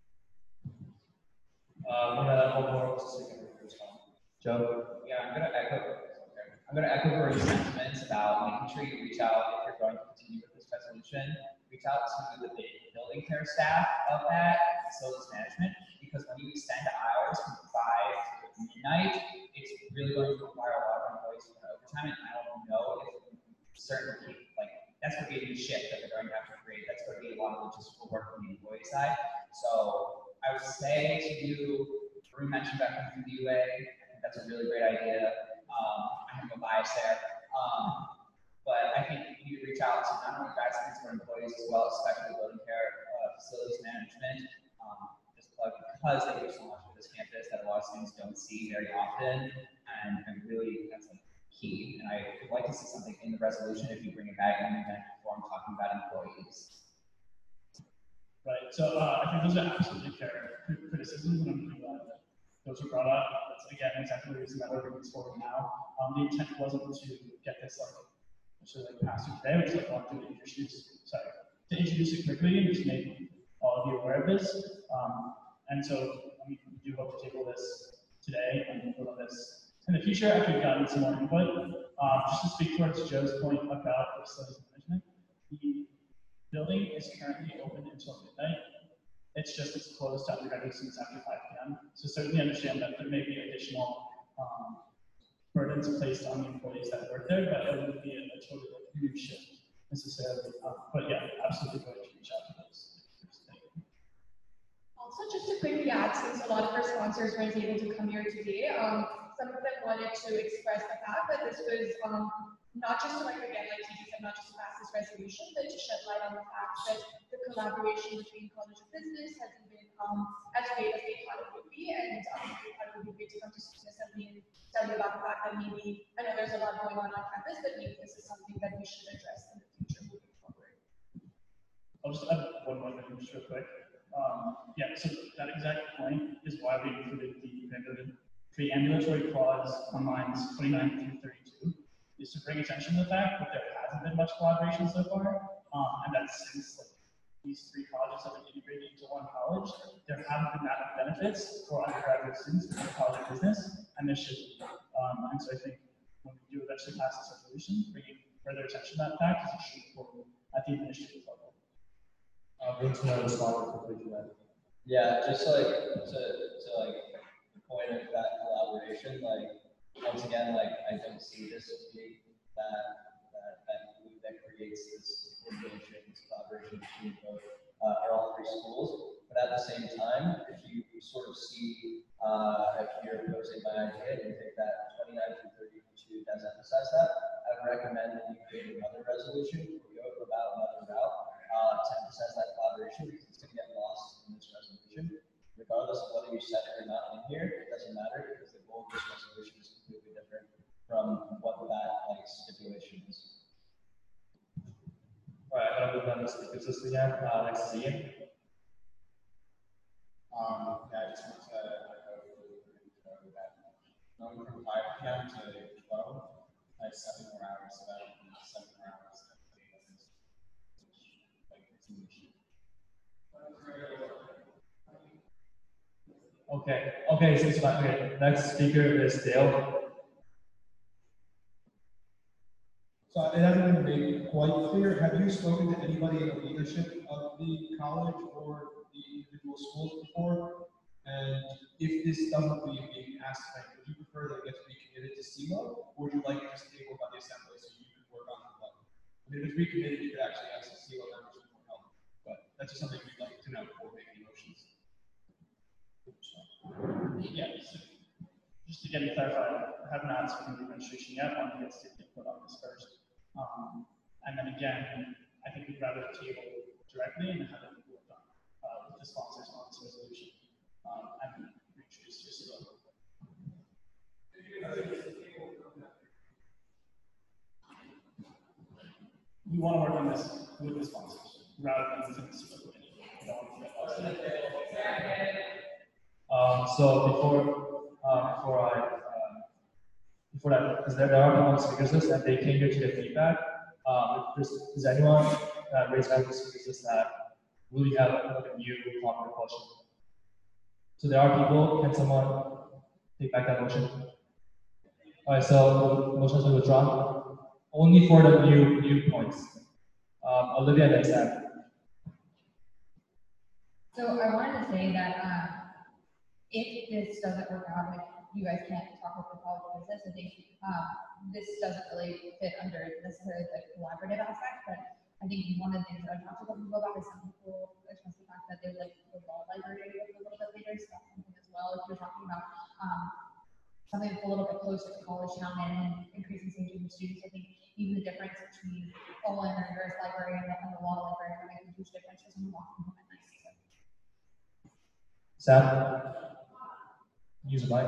Joe? Yeah, I'm gonna echo Corey's sentiments about making sure you reach out if you're going to continue with this resolution. Reach out to the building care staff of that facilities management, because when you extend hours from 5 to midnight, it's really going to require a lot of employees for overtime, and I don't know if certain people, like that's going to be a new shift that they're going to have to create. That's going to be a lot of logistical work from the employee side. So I would say to you, Drew mentioned that from the UA. I think that's a really great idea. I have no bias there. But I think you need to reach out to not only grad students but employees as well, especially building care, facilities management, just because they do so much for this campus that a lot of students don't see very often, and really that's like key. And I would like to see something in the resolution if you bring it back in the event form talking about employees. Right. So I think those are absolutely fair criticisms, and I'm glad that those are brought up. That's again exactly the reason that we're bringing this forward now. The intent wasn't to get this passed through today. We just wanted to introduce it quickly and just make all of you aware of this. And so we do hope to table this today and vote on this in the future after we've gotten some more input. Just to speak towards Joe's point about facilities management, the building is currently open until midnight. It's just it's closed to undergraduate students after 5 p.m. So certainly understand that there may be additional burdens placed on the employees that work there, but it wouldn't be a totally new shift necessarily. But yeah, absolutely going to reach out to those. Also, just to quickly add, since a lot of our sponsors weren't able to come here today, some of them wanted to express the fact that this was not just to again, like TJ said, not just to pass this resolution, but to shed light on the fact that the collaboration between College of Business hasn't been as great as they thought it would be, and they thought it would be great to come to student assembly and tell you about the fact that maybe, I know there's a lot going on campus, but maybe this is something that we should address in the future moving forward. I'll just add one more thing just real quick. Yeah, so that exact point is why we included the ambulatory clause on lines 29 through 32, is to bring attention to the fact that there hasn't been much collaboration so far, and that since these 3 colleges have been integrated into one college, there haven't been that benefits for undergraduate students in the College of Business, and there should be. And so I think when we do eventually pass this resolution, bringing further attention to that fact is extremely important at the administrative level. Vince, want to respond quickly to that? Yeah, just to the point of that collaboration, once again, I don't see this as being that glue that creates this coordination, this collaboration between both all 3 schools. But at the same time, if you sort of see, if you're opposing my idea and you think that 29 through 32 does emphasize that, I would recommend that you create another resolution or go about another route to emphasize that collaboration, because it's going to get lost in this resolution. Regardless of whether you set it or not in here, it doesn't matter, because the goal of this resolution is completely different from what that stipulation is. All right, I'm going to move on to speakers list again. Next is Ian. Yeah, I just want to echo that going from 5 p.m. to 12, like 7 more hours, so that would be 7 more hours. It's an issue. Okay, so it's fine. Okay, next speaker is Dale. So it hasn't been made quite clear. Have you spoken to anybody in the leadership of the college or the individual schools before? And if this doesn't leave being asked tonight, would you prefer that it gets recommitted to CELO, or would you like it just tabled by the assembly so you can work on it? I mean, if it's recommitted, you could actually ask the CELO members for more help. But that's just something we'd like to know before making motions. Yeah, so just to get it clarified, I have not spoken to the administration yet, I want to get state input on this first. And then again, I think we'd rather table directly and have it worked on with the sponsors on this resolution. And reintroduce just we want to work on this with the sponsors rather than with the super committee. We don't want to get lost. So before that, because there are people on the speakers list and they came here to get feedback. Does anyone that raised hand on the speakers list that really have a new popular question? So there are people. Can someone take back that motion? All right. So the motion has been withdrawn. Only for the new points. Olivia, next time. So I wanted to say that if this doesn't work out, like you guys can't talk with the college business, I think this doesn't really fit under necessarily the collaborative aspect, but I think one of the things that I've talked to people about is some people express the fact that they would like the law library a little bit later, so that's something as well. If you're talking about something that's a little bit closer to college town and increasing safety for students, I think even the difference between Olin and Harris Library and the law library will make a huge difference for someone walking home at night. Sam, use the mic.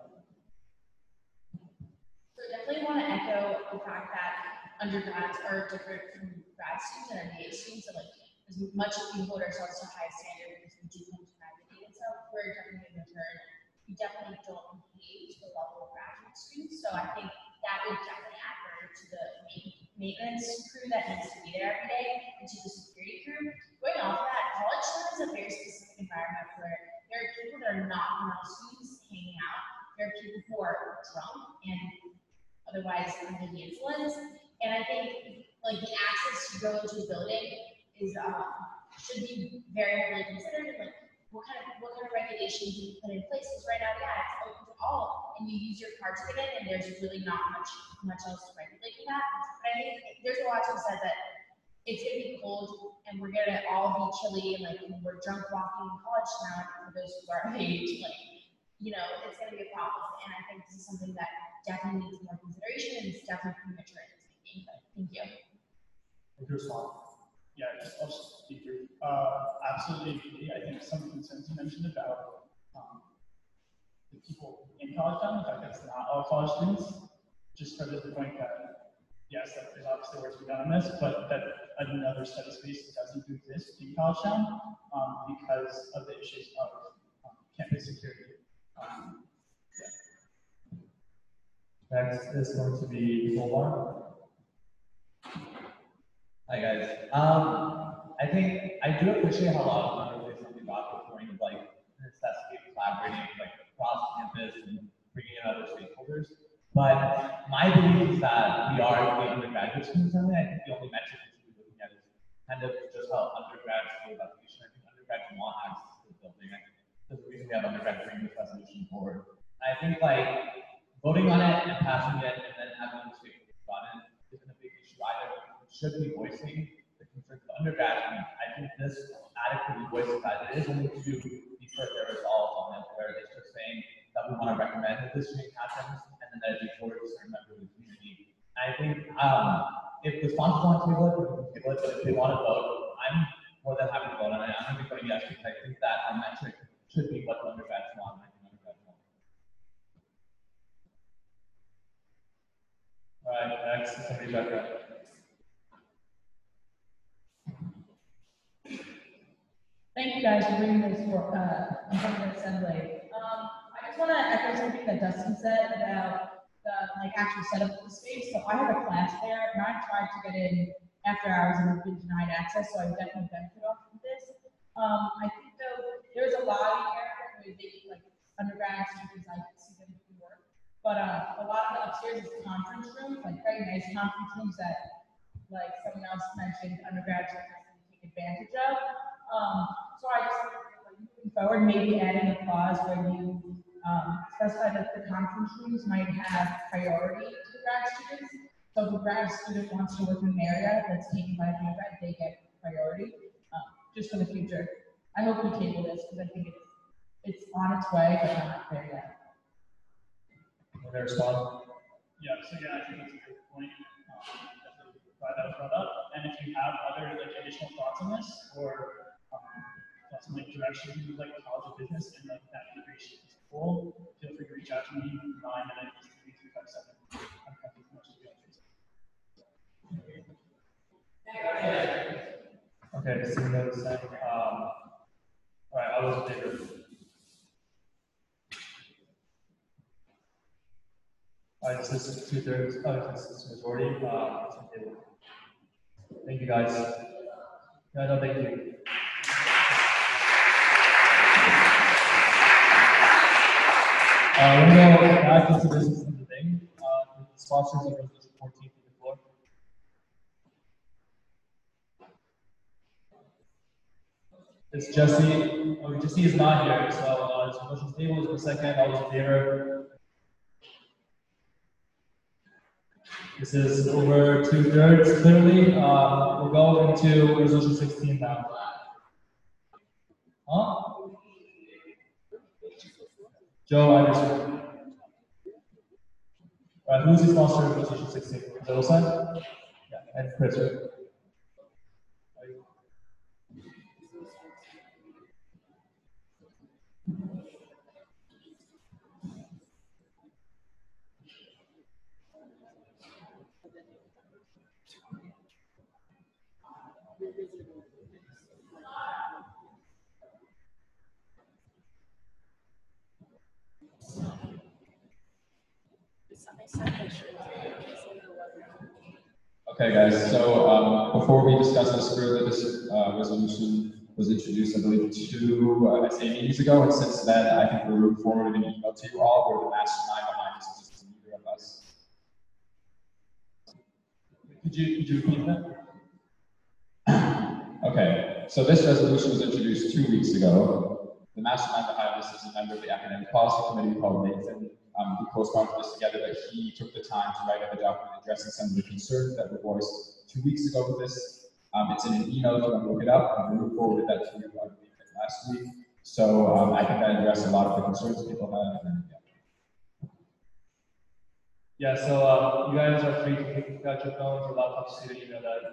So definitely want to echo the fact that undergrads are different from grad students and MBA students. So like as much as we hold ourselves to a high standard because we do come to graduate and stuff, we're definitely in return. We definitely don't behave to the level of graduate students. So I think that would definitely add burden to the maintenance crew that needs to be there every day and to the security crew. Going off of that, college town is a very specific environment where there are people that are not normal students hanging out. There are people who are drunk and otherwise under the influence. And I think like the access to go into a building is should be very heavily considered. Like what kind of regulations do you put in place? Because right now, yeah, it's open to all, and you use your card to get in, and there's really not much else to regulate for that. But I think there's a lot to be said that it's gonna be cold, and we're gonna all be chilly, and like when we're drunk walking in college town, for those who are our age, like it's gonna be a problem. And I think this is something that definitely needs more consideration, and it's definitely premature in its thinking. But thank you. Yeah, I'll just speak brief. Absolutely agree. I think some concerns you mentioned about the people in college town, the fact that it's not all college students, just for the point that, yes, that there's obviously work to be done on this, but that another study space doesn't exist in college town because of the issues of campus security. Next is going to be Omar. Hi guys. I think I do appreciate how a lot of conversations we got to the point of like the necessity of collaborating like across campus and bringing in other stakeholders. But my belief is that we are the undergraduate students only. I think the only metric we should be looking at is kind of just how undergrads feel about the issue. I think undergrads want access to the building. I think there's a reason we have undergrads bring this resolution forward. I think like voting on it and passing it and then having the stakeholders on it isn't a big issue either. We should be voicing the concerns of undergrads. I think this adequately voices that. It is only to be put their resolve on it, where it's just saying that we want to recommend that this change happens and then that it be forwarded to certain members of the community. I think if the sponsors want to table it, we can table it, but if they want to vote, I'm more than happy to vote on it. I'm going to be voting yes because I think that our metric should be what the undergrads want. All right, next is somebody back up. Thank you guys for bringing this for in front of the assembly. I just want to echo something that Dustin said about the actual setup of the space. So I have a class there, and I tried to get in after hours and have been denied access. So I definitely benefit off of this. I think though there's a lobby area where they like conference rooms that, like someone else mentioned, undergrads can take advantage of. So I just, like, moving forward, maybe adding a clause where you specify that the conference rooms might have priority to the grad students. So if a grad student wants to work in an area that's taken by an undergrad, they get priority, just for the future. I hope we table this because I think it's on its way, but not there yet. Want to respond? Yeah, so yeah, I think that's a good point. Definitely glad that was brought up. And if you have other like additional thoughts on this, or thoughts on like direction you would like college of business and like that integration is cool, feel free to reach out to me. Mine and it's 3357. I'm happy to much to be on Facebook. Okay, so no second. All right, all those in favor? All right, this is 2/3. Oh, this is majority. It's in favor. Thank you, guys. No, thank you. We're gonna go back into business of the thing. The sponsors of resolution 14 to the floor. It's Jesse. Oh, Jesse is not here, so this motion table is the second. All those in favor? This is over 2/3 clearly. We'll go into resolution 16 now. Huh? Joe Anderson. Who's the sponsor of resolution 16? Is that Osan? Yeah, and Chris, right? Okay, guys, so before we discuss this further, this resolution was introduced, I believe, 2 SA meetings ago, and since then, I think we forwarded an email to you all where the mastermind behind this is just neither of us. Could you repeat that? Okay, so this resolution was introduced 2 weeks ago. The mastermind behind this is a member of the academic policy committee called Nathan, who co-sponsored this together, but he took the time to write up a document addressing some of the concerns that were voiced 2 weeks ago with this. It's in an email if you want to look it up, and we forwarded that to you, I believe, last week. So I think that addressed a lot of the concerns people had. And, Yeah, so you guys are free to pick out your phones or laptops to email that.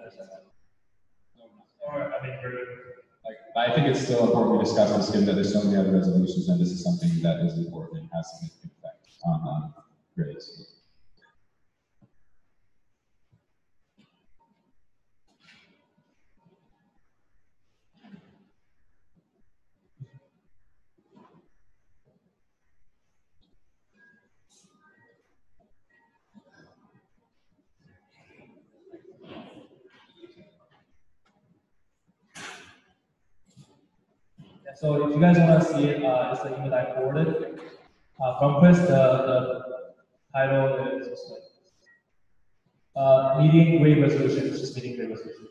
Or, I mean, I think it's still important to discuss this, given that there's so many other resolutions, and this is something that is important and has significant effect on grades. Yeah, so if you guys want to see it, it's the email I forwarded from Chris. The title is just like meeting grade resolution. It's just meeting grade resolution.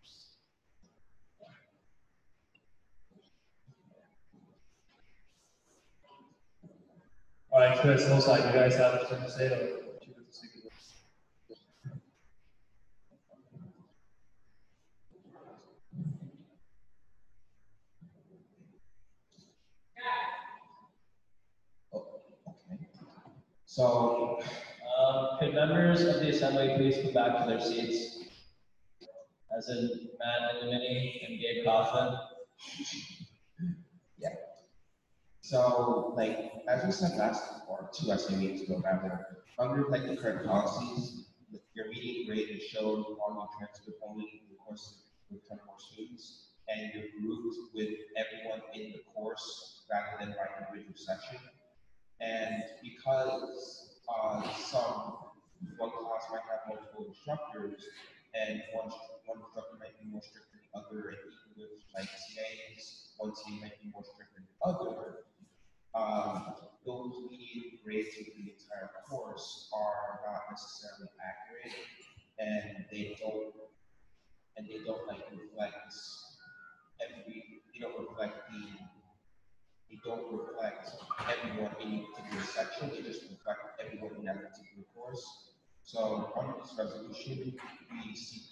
All right, Chris, no side. You guys have something to say? Or So, could members of the assembly please come back to their seats? As in Matt Illuminati and Gabe Kaufman. Yeah. So, like, as we said last, or 2 SA meetings ago, rather, under like the current policies, your median grade is shown on your transcript only in the course with 10 more students, and you're grouped with everyone in the course rather than by individual section. And because one class might have multiple instructors, and one instructor might be more strict than the other, and even with like TAs, one TA might be more strict than the other, those median grades of the entire course are not necessarily accurate, and they don't like reflect they don't reflect everyone in a particular section, they just reflect everyone in that particular course. So under this resolution, we seek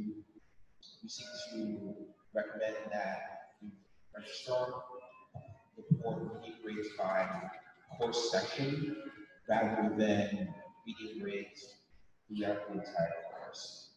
to recommend that we register the board median grades by course section rather than median grades throughout the entire course.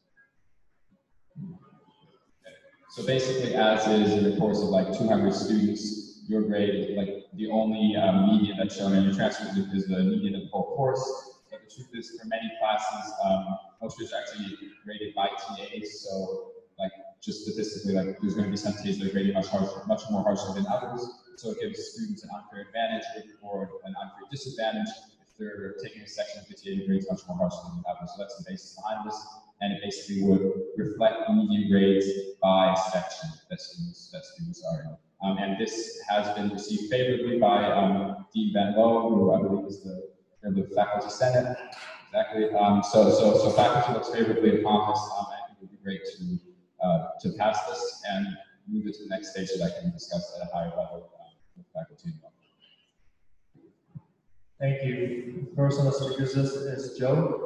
So basically, as is in a course of like 200 students, your grade, like the only median that's shown in your transcript is the median of the whole course. But the truth is, for many classes, most are actually graded by TAs. So, like, just statistically, like, there's going to be some TAs that are graded much more harshly than others. So it gives students an unfair advantage or an unfair disadvantage if they're taking a section of the TA grades much more harshly than others. So that's the basis behind this. And it basically would reflect median grades by section that students are in. And this has been received favorably by Dean Van Lowe, who I believe is the faculty senate. Exactly. So faculty looks favorably upon this. I think it would be great to pass this and move it to the next stage so that I can discuss at a higher level with faculty. Thank you. First on the speakers list is Joe.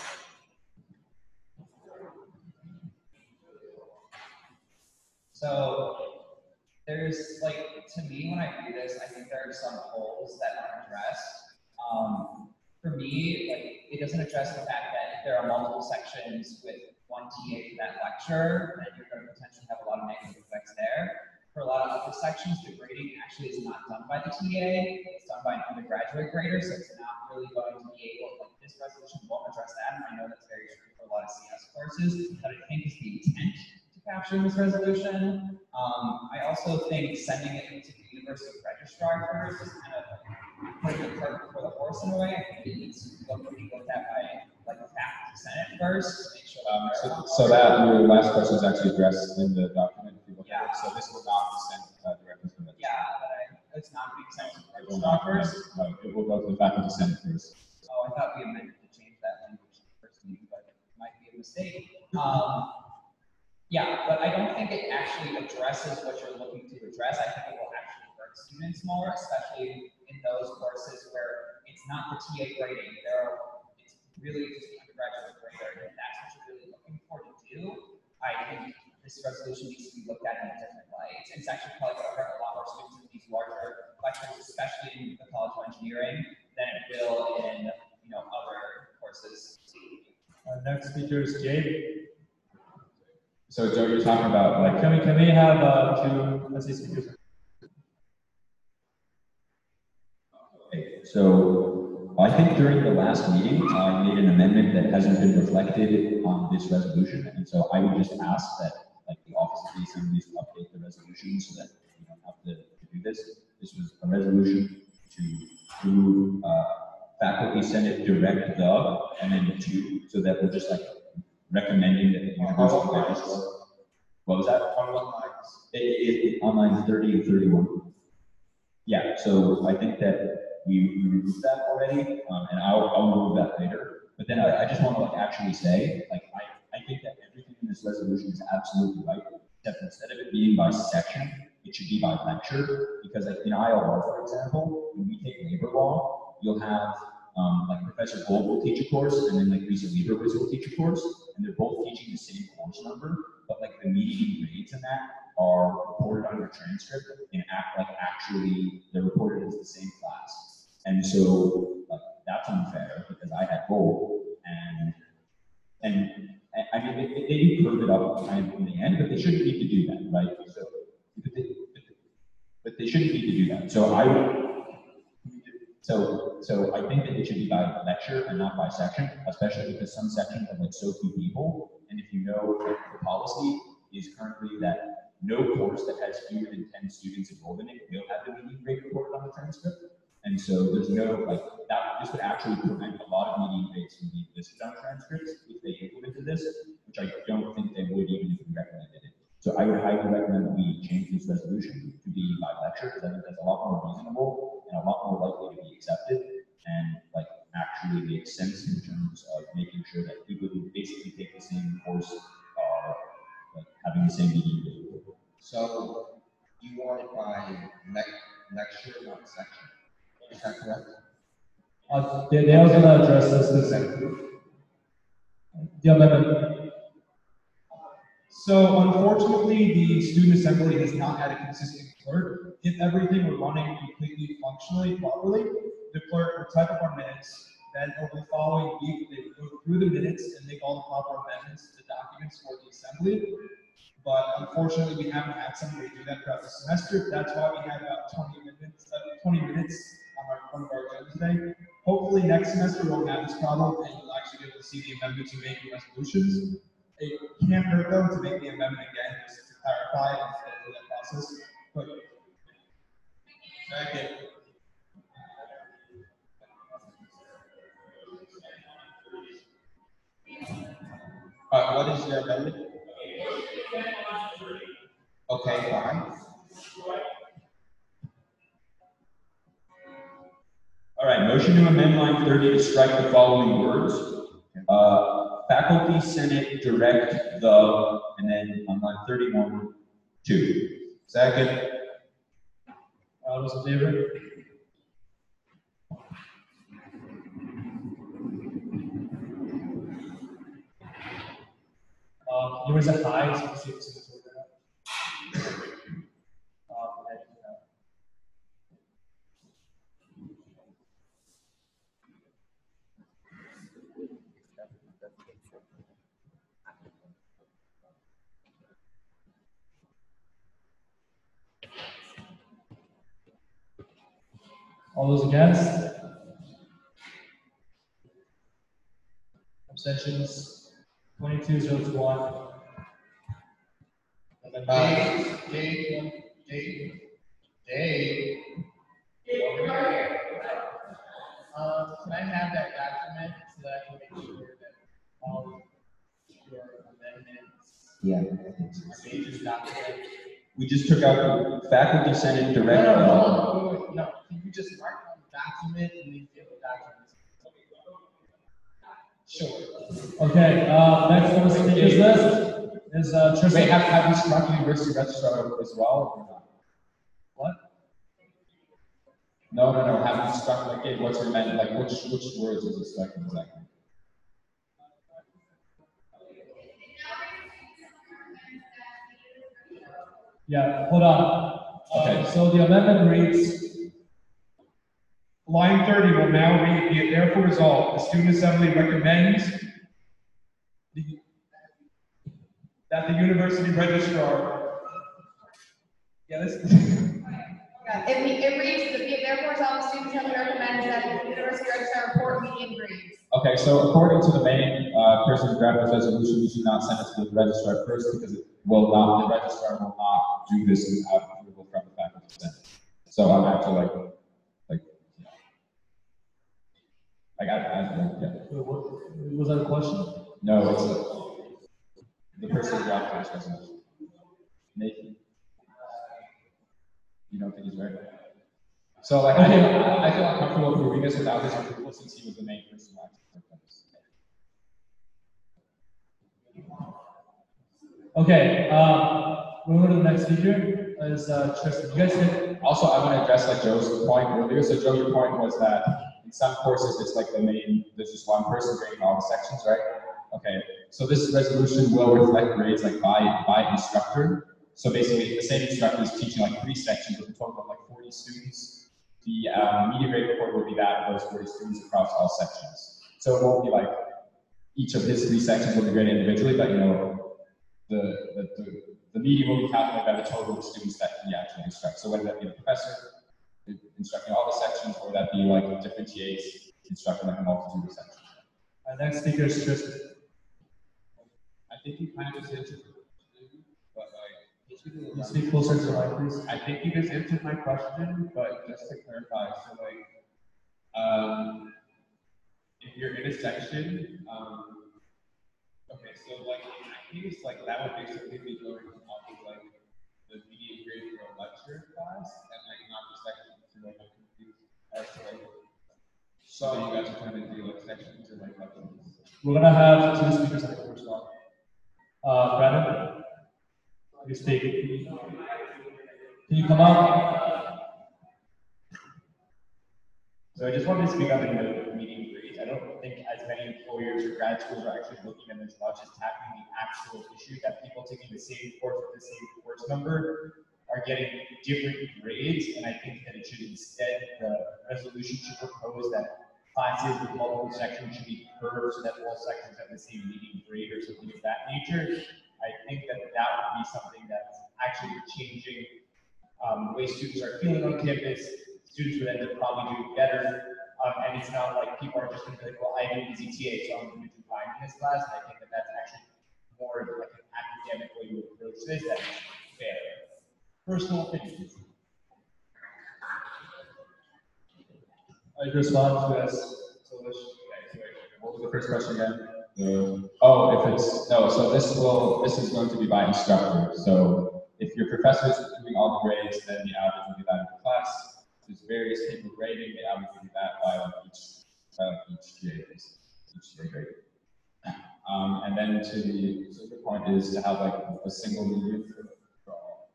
So there's like, to me, when I read this, I think there are some holes that aren't addressed. For me, like, it doesn't address the fact that if there are multiple sections with one TA for that lecture, then you're going to potentially have a lot of negative effects there. For a lot of other sections, the grading actually is not done by the TA, it's done by an undergraduate grader, so it's not really going to be able, like, this resolution won't address that, and I know that's very true for a lot of CS courses, but I think is the intent to capture in this resolution. I also think sending it to the university registrar first is kind of putting the cart before the horse in a way. I think it needs to be looked at by, like, the faculty senate first to make sure So that your last question is actually addressed in the document. If you look at it. So this will not be sent directly to the registrar. Yeah, but it's not being sent to the registrar first. No, it will go to the faculty senate first. Oh, I thought we amended to change that language to the first meeting, but it might be a mistake. Yeah, but I don't think it actually addresses what you're looking to address. I think it will actually hurt students more, especially in those courses where it's not the TA grading. It's really just the undergraduate grader. If that's what you're really looking for to do, I think this resolution needs to be looked at in a different light. It's actually probably going to hurt a lot more students in these larger lectures, especially in the College of Engineering, than it will in other courses. Next speaker is Gabe. So Joe, you're talking about like, can we have two SE speakers? So I think during the last meeting, I made an amendment that hasn't been reflected on this resolution, and so I would just ask that, like, the Office of the Assemblies update the resolution so that you don't have to do this. This was a resolution to move faculty senate direct the, and then two, so that we're just like recommending that the university registrar. What was that? On what lines? On lines 30 and 31. Yeah, so I think that we removed that already, and I'll move that later. But then I just want to like actually say, like, I think that everything in this resolution is absolutely right, except instead of it being by section, it should be by lecture. Because like in ILR, for example, when we take labor law, you'll have like Professor Gold will teach a course, and then like Lisa Lieberwitz will teach a course, and they're both teaching the same course number, but like the median grades in that are reported on your transcript and actually they're reported as the same class. And so like that's unfair because I had Gold, and I mean they do curve it up kind of in the end, but they shouldn't need to do that, right? So but they shouldn't need to do that. So I think that it should be by lecture and not by section, especially because some sections have like so few people. And if you know the policy is currently that no course that has fewer than 10 students enrolled in it will have the median grade reported on the transcript. And so there's no like that. This would actually prevent a lot of median grades from being listed on transcripts if they implemented this, which I don't think they would even if we recommended it. So I would highly recommend that we change this resolution to be by lecture, because I think that's a lot more reasonable and a lot more likely to be accepted, and like actually makes sense in terms of making sure that people who basically take the same So you want it by lecture, not section? Is that correct? They are gonna address this the amendment. So unfortunately, the student assembly has not had a consistent clerk. If everything were running completely functionally properly, the clerk would type up our minutes, then over the following week, they would go through the minutes and make all the proper amendments to the documents for the assembly. But unfortunately, we haven't had somebody do that throughout the semester. That's why we had about 20 minutes on one of our agendas today. Hopefully next semester we won't have this problem and you'll actually be able to see the amendments and making resolutions. It can't hurt though to make the amendment again just to clarify and go through that process. But second. What is your amendment? Okay, fine. All right, motion to amend line 30 to strike the following words. Faculty, Senate, direct the, and then on line 31, 2. Second. All those in favor? You raise a high, so you see it's all those against? Abstentions? 22-0-1. Dave. Can I have that document so that I can make sure that all your amendments are major document? We just took out the faculty, Senate, direct the. No, can you just mark on the document and then give the document? Sure. Okay, next on the speakers list is Tristan. Wait, have you struck University Registrar as well or not? What? No. Have you struck like what's your amendment? Like which words is it striking exactly? Yeah, hold on. Okay. So the amendment reads, Line 30 will now read, be it therefore resolved, the student assembly recommends that the university registrar. Yeah, it reads, be it therefore resolved, the student assembly recommends that the university registrar report median grades. Okay, so according to the main person who drafted this resolution, we should not send it to the registrar first because it will not, the registrar will not do this without approval from the faculty senate. So I'm actually was that a question? No, it's the person who drafted this resolution. Nathan. You don't think he's right? So I feel uncomfortable approving this without his approval since he was the main person who actually worked on this. Okay, we'll go to the next speaker is Tristan. You guys can also I want to address Joe's point earlier. So Joe, your point was that in some courses it's like there's just one person grading all the sections, right? Okay. So this resolution will reflect grades by instructor. So basically, the same instructor is teaching 3 sections with a total of 40 students. The media grade report will be that of those 40 students across all sections. So it won't be each of his 3 sections will be graded individually, but the media will be calculated by the total of students that he actually instructs. So whether that be the professor instructing all the sections, or that be different TAs instructing a multitude of sections. Next speaker is Tristan. I think you kind of just answered, but Can you speak closer to the mic, please? I think you just answered my question, but just to clarify, so if you're in a section, okay, so in that case, that would basically be going off of the median grade for a lecture class, and not the section. So I'm confused as to so you guys are trying to do sections or lectures. We're gonna have 2 speakers at the first one. Brandon, you speak. Can you come up? So I just wanted to speak up in the meeting great. I don't think as many employers or grad schools are actually looking at as much as tackling the actual issue that people taking the same course with the same course number are getting different grades. And I think that it should instead, the resolution should propose that classes with multiple sections should be curved so that all sections have the same median grade or something of that nature. I think that that would be something that's actually changing the way students are feeling on campus. Students would end up probably doing better. And it's not like people are just going to be like, well, I have an easy TA, so I'm going to do fine in this class. And I think that that's actually more of like an academic way to approach this that is fair. Personal opinion. I respond to this. What was the first question again? Oh, if it's, no, so this is going to be by instructor. So if your professor is doing all the grades, then the average will be that of the class. There's various people grading, the average will be that by each GA grade. And then to the second point is to have like a single median for all.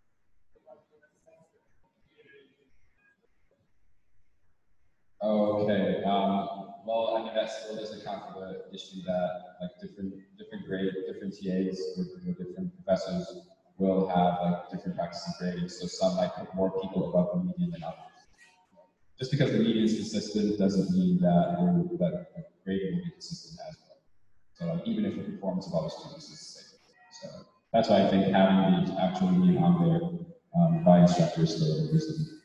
Okay. Well, I mean that still doesn't account for the issue that like different TAs with different professors will have like different practices grading. So some might put more people above the median than others. Just because the median is consistent doesn't mean that that grading will be consistent as well. So like, even if the performance of other students is the same. So that's why I think having the actual median on there by instructor is still a reason.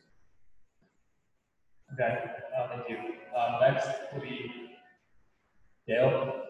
Okay, thank you. Next will be Dale.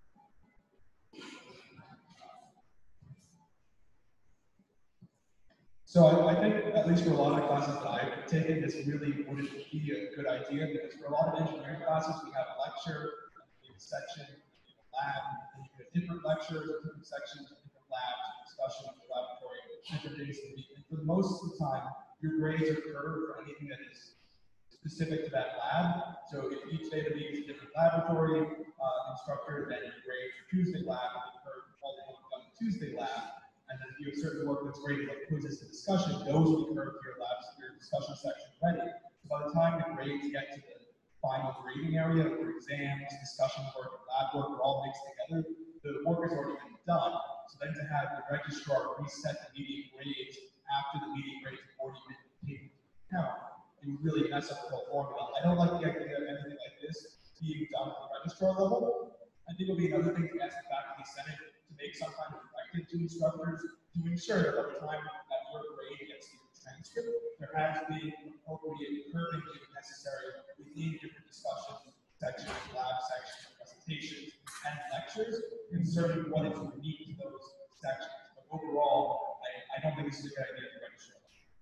So I think, at least for a lot of the classes that I've taken, this really wouldn't be a good idea, because for a lot of engineering classes, we have a lecture, a section, a lab, and you have different lectures, different sections, different labs, discussion, laboratory, different days of the week. And for most of the time, your grades are curved for anything that is specific to that lab. So if each day of the week is a different laboratory instructor, then your grade for Tuesday lab will be curved all the way on the Tuesday lab. And then if you have certain work that's graded like quizzes and discussion, those will be curved to your labs, your discussion section ready. So by the time the grades get to the final grading area, where exams, discussion work, and lab work are all mixed together, the work has already been done. So then to have the registrar reset the median grades after the median grades have already been taken into account, it would really mess up the whole formula. I don't like the idea of anything like this being done at the registrar level. I think it would be another thing to ask the faculty senate to make some kind of directive to instructors to ensure that by the time that your grade gets to your transcript, there has been appropriate curving if necessary within different discussion sections, lab sections, presentations, and lectures concerning what is unique to those sections. But overall, I don't think this is a good idea for registrar.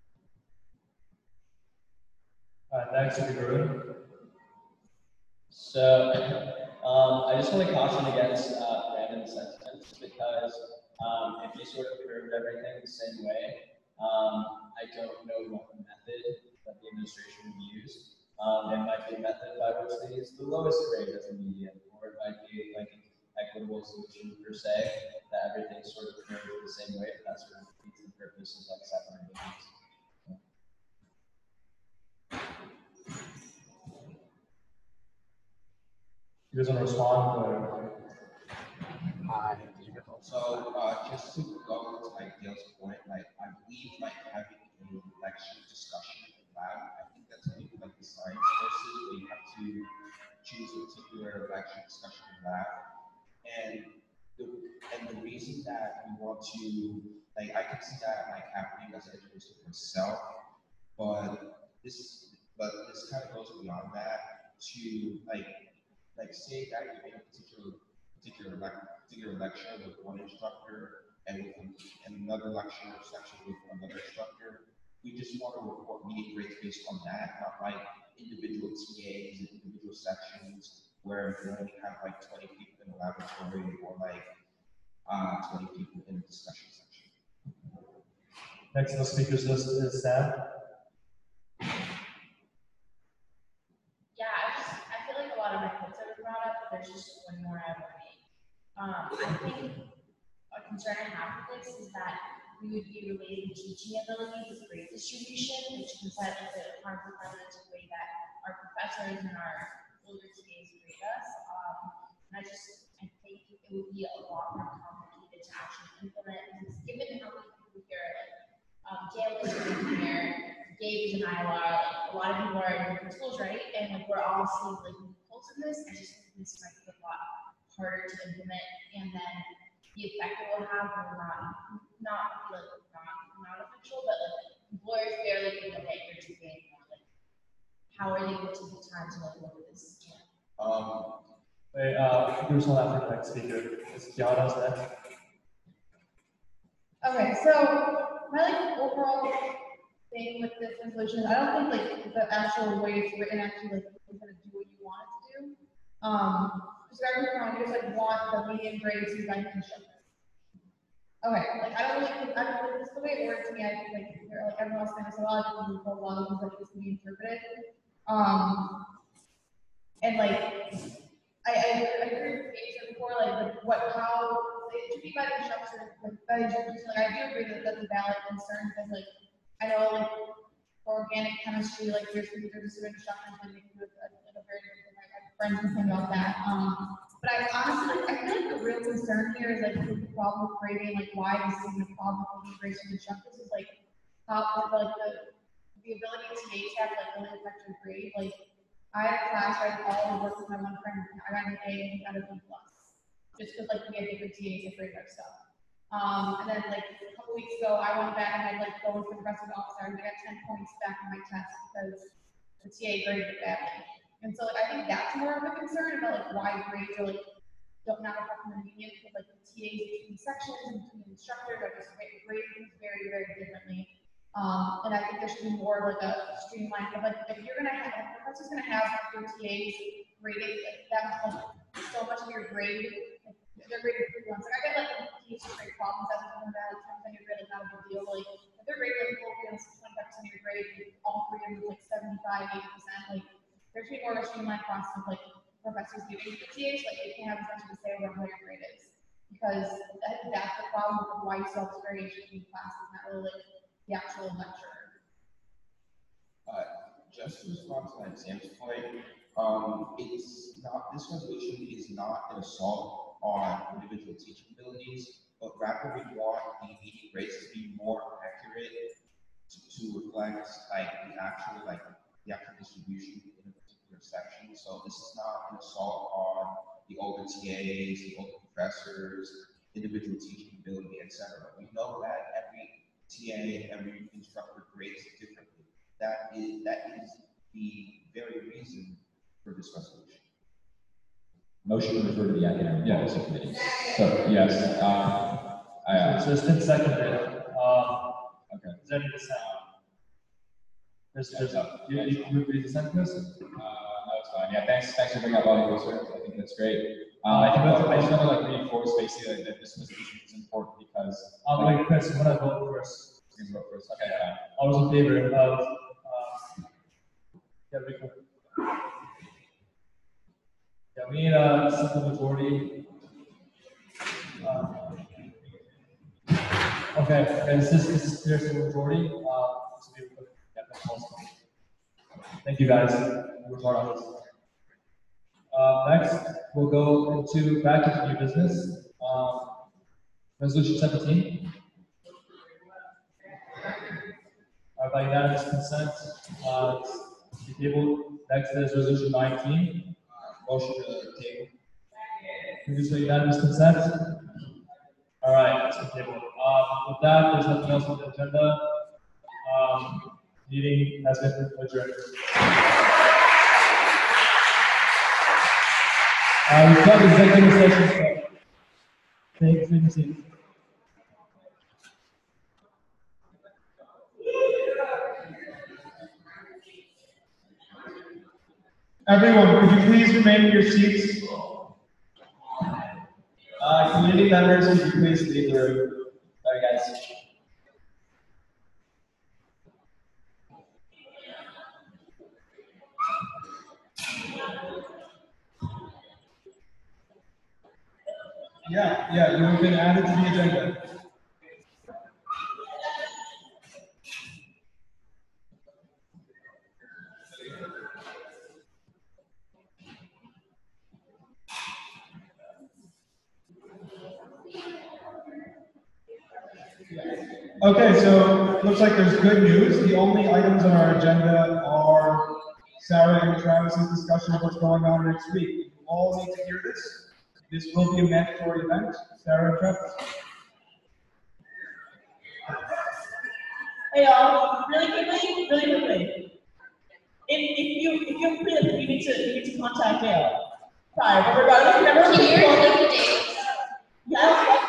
Next will be Varun. So, I just want to caution against random sentiments, because if you sort of curved everything the same way, I don't know what method that the administration would use. It might be a method by which they use the lowest grade as a median, or it might be like an equitable solution per se, that everything's sort of curved the same way, but that sort of defeats the purpose of like separating things. You guys want to respond? Hi. So just to go to Ideal's point, like I believe like having a lecture discussion in lab, I think that's maybe like the science courses where you have to choose a particular lecture discussion in lab. And the reason that we want to, like, I can see that like happening as an educator myself, but this kind of goes beyond that to like say that you're in a particular lecture with one instructor and with another lecture section with another instructor. We just want to report meeting grades based on that, not like individual TAs and individual sections where you only have like 20 people in the laboratory or like 20 people in the discussion section. Next on the speakers list is Sam. Yeah, I feel like a lot of my points that were brought up, but there's just one more I want to make. I think a concern I have with this is that we would be relating teaching abilities with grade distribution, which can slightly harm the way that our professors and our older TAs grade us. And I think it would be a lot more complicated to actually implement, because given how many people here, Gail is in here, Gabe is in Iowa, like, a lot of people are in different schools, right? And like we're all seeing like loopholes in this. I just think this might be a lot harder to implement, and then the effect it will have will not official, but like employers barely can look at your GPA anymore. Like, how are they going to take the time to like look at this? Wait, who's on after the next speaker? Is Gianna's next? Okay, so my like overall thing with this resolution, I don't think like the actual way it's written actually like is gonna do what you want it to do. Just correct me if I'm wrong, you just like want the median grade to be like constructed. Okay, like I don't think this is the way it works to me. I think like everyone else kind of said, well, I think a lot of things like this can be interpreted. And like I agree with Kate before, like how it should be by the structure, like by the like I do agree that that's a valid concern, because like I know like for organic chemistry, like there's certain instructors that make it a very good thing. I have friends complaining about that. But I honestly, I feel like the real concern here is like the problem with grading, like why this is a problem with grades from instructors is like how like the ability of TAs to have like really affect your grade. Like I had a class where I all worked with my one friend, I got an A and he got a B+. Just because like we had different TAs that grade our stuff. And then like a couple weeks ago, I went back and I like go with the rest of the officer and I got 10 points back on my test because the TA graded it badly. And so like I think that's more of a concern about like why grades are like not affecting the median, because like the TAs between sections and between instructors are just graded very, very differently. And I think there should be more of like a streamline of like if you're gonna have a professor's gonna have your TAs graded like that like so much of your grade, like, they're graded for once. Like I get like TAs grade problems as one of that, like 10% of your grade is not a big deal. Like if they're graded like 25% of your grade, all three of them like 75, 80%, like there should be more of a streamlined process of like professors giving the TAs, like they can't have as much of a say over what your grade is. Because that's the problem with why you still have this variation between classes, not really like the actual lecturer. Just to respond to Sam's point, it's not, this resolution is not an assault on individual teaching abilities, but rather we want the median grades to be more accurate to reflect like the actual distribution in a particular section. So this is not an assault on the older TAs, the older professors, individual teaching ability, etc. We know that every TA and every instructor grades differently. That is the very reason for this resolution. Motion to refer to the academic policy committee. So yes, so it's been seconded. Okay. Is there any dissent? You agree to dissent this? No, it's fine. Yeah, thanks for bringing up all your research. I think that's great. I just want to like reinforce basically that this resolution is important because. Wait, Chris, you want to vote first? You can vote first. Okay, fine. All those in favor of? Yeah, Rico. Yeah, we need a simple majority. Okay, and this is clear simple majority. So we put that also. Thank you guys. We're hard on this. Next, we'll go back into new business. Resolution 17. By unanimous consent, to table. Next is resolution 19. Motion to table. Introduced by unanimous consent. All right, let's go table. With that, there's nothing else on the agenda. Meeting has been adjourned. We've got executive session. Thank you. Everyone, could you please remain in your seats? Community members, could you please leave the room? Sorry, guys. Yeah, you have been added to the agenda. Okay, so looks like there's good news. The only items on our agenda are Sarah and Travis's discussion of what's going on next week. You all need to hear this. This will be a mandatory event. Sarah and Travis. Hey y'all, really quickly. If you're free, you need to contact Dale. Sorry, but remember. Can you repeat the date? Yes.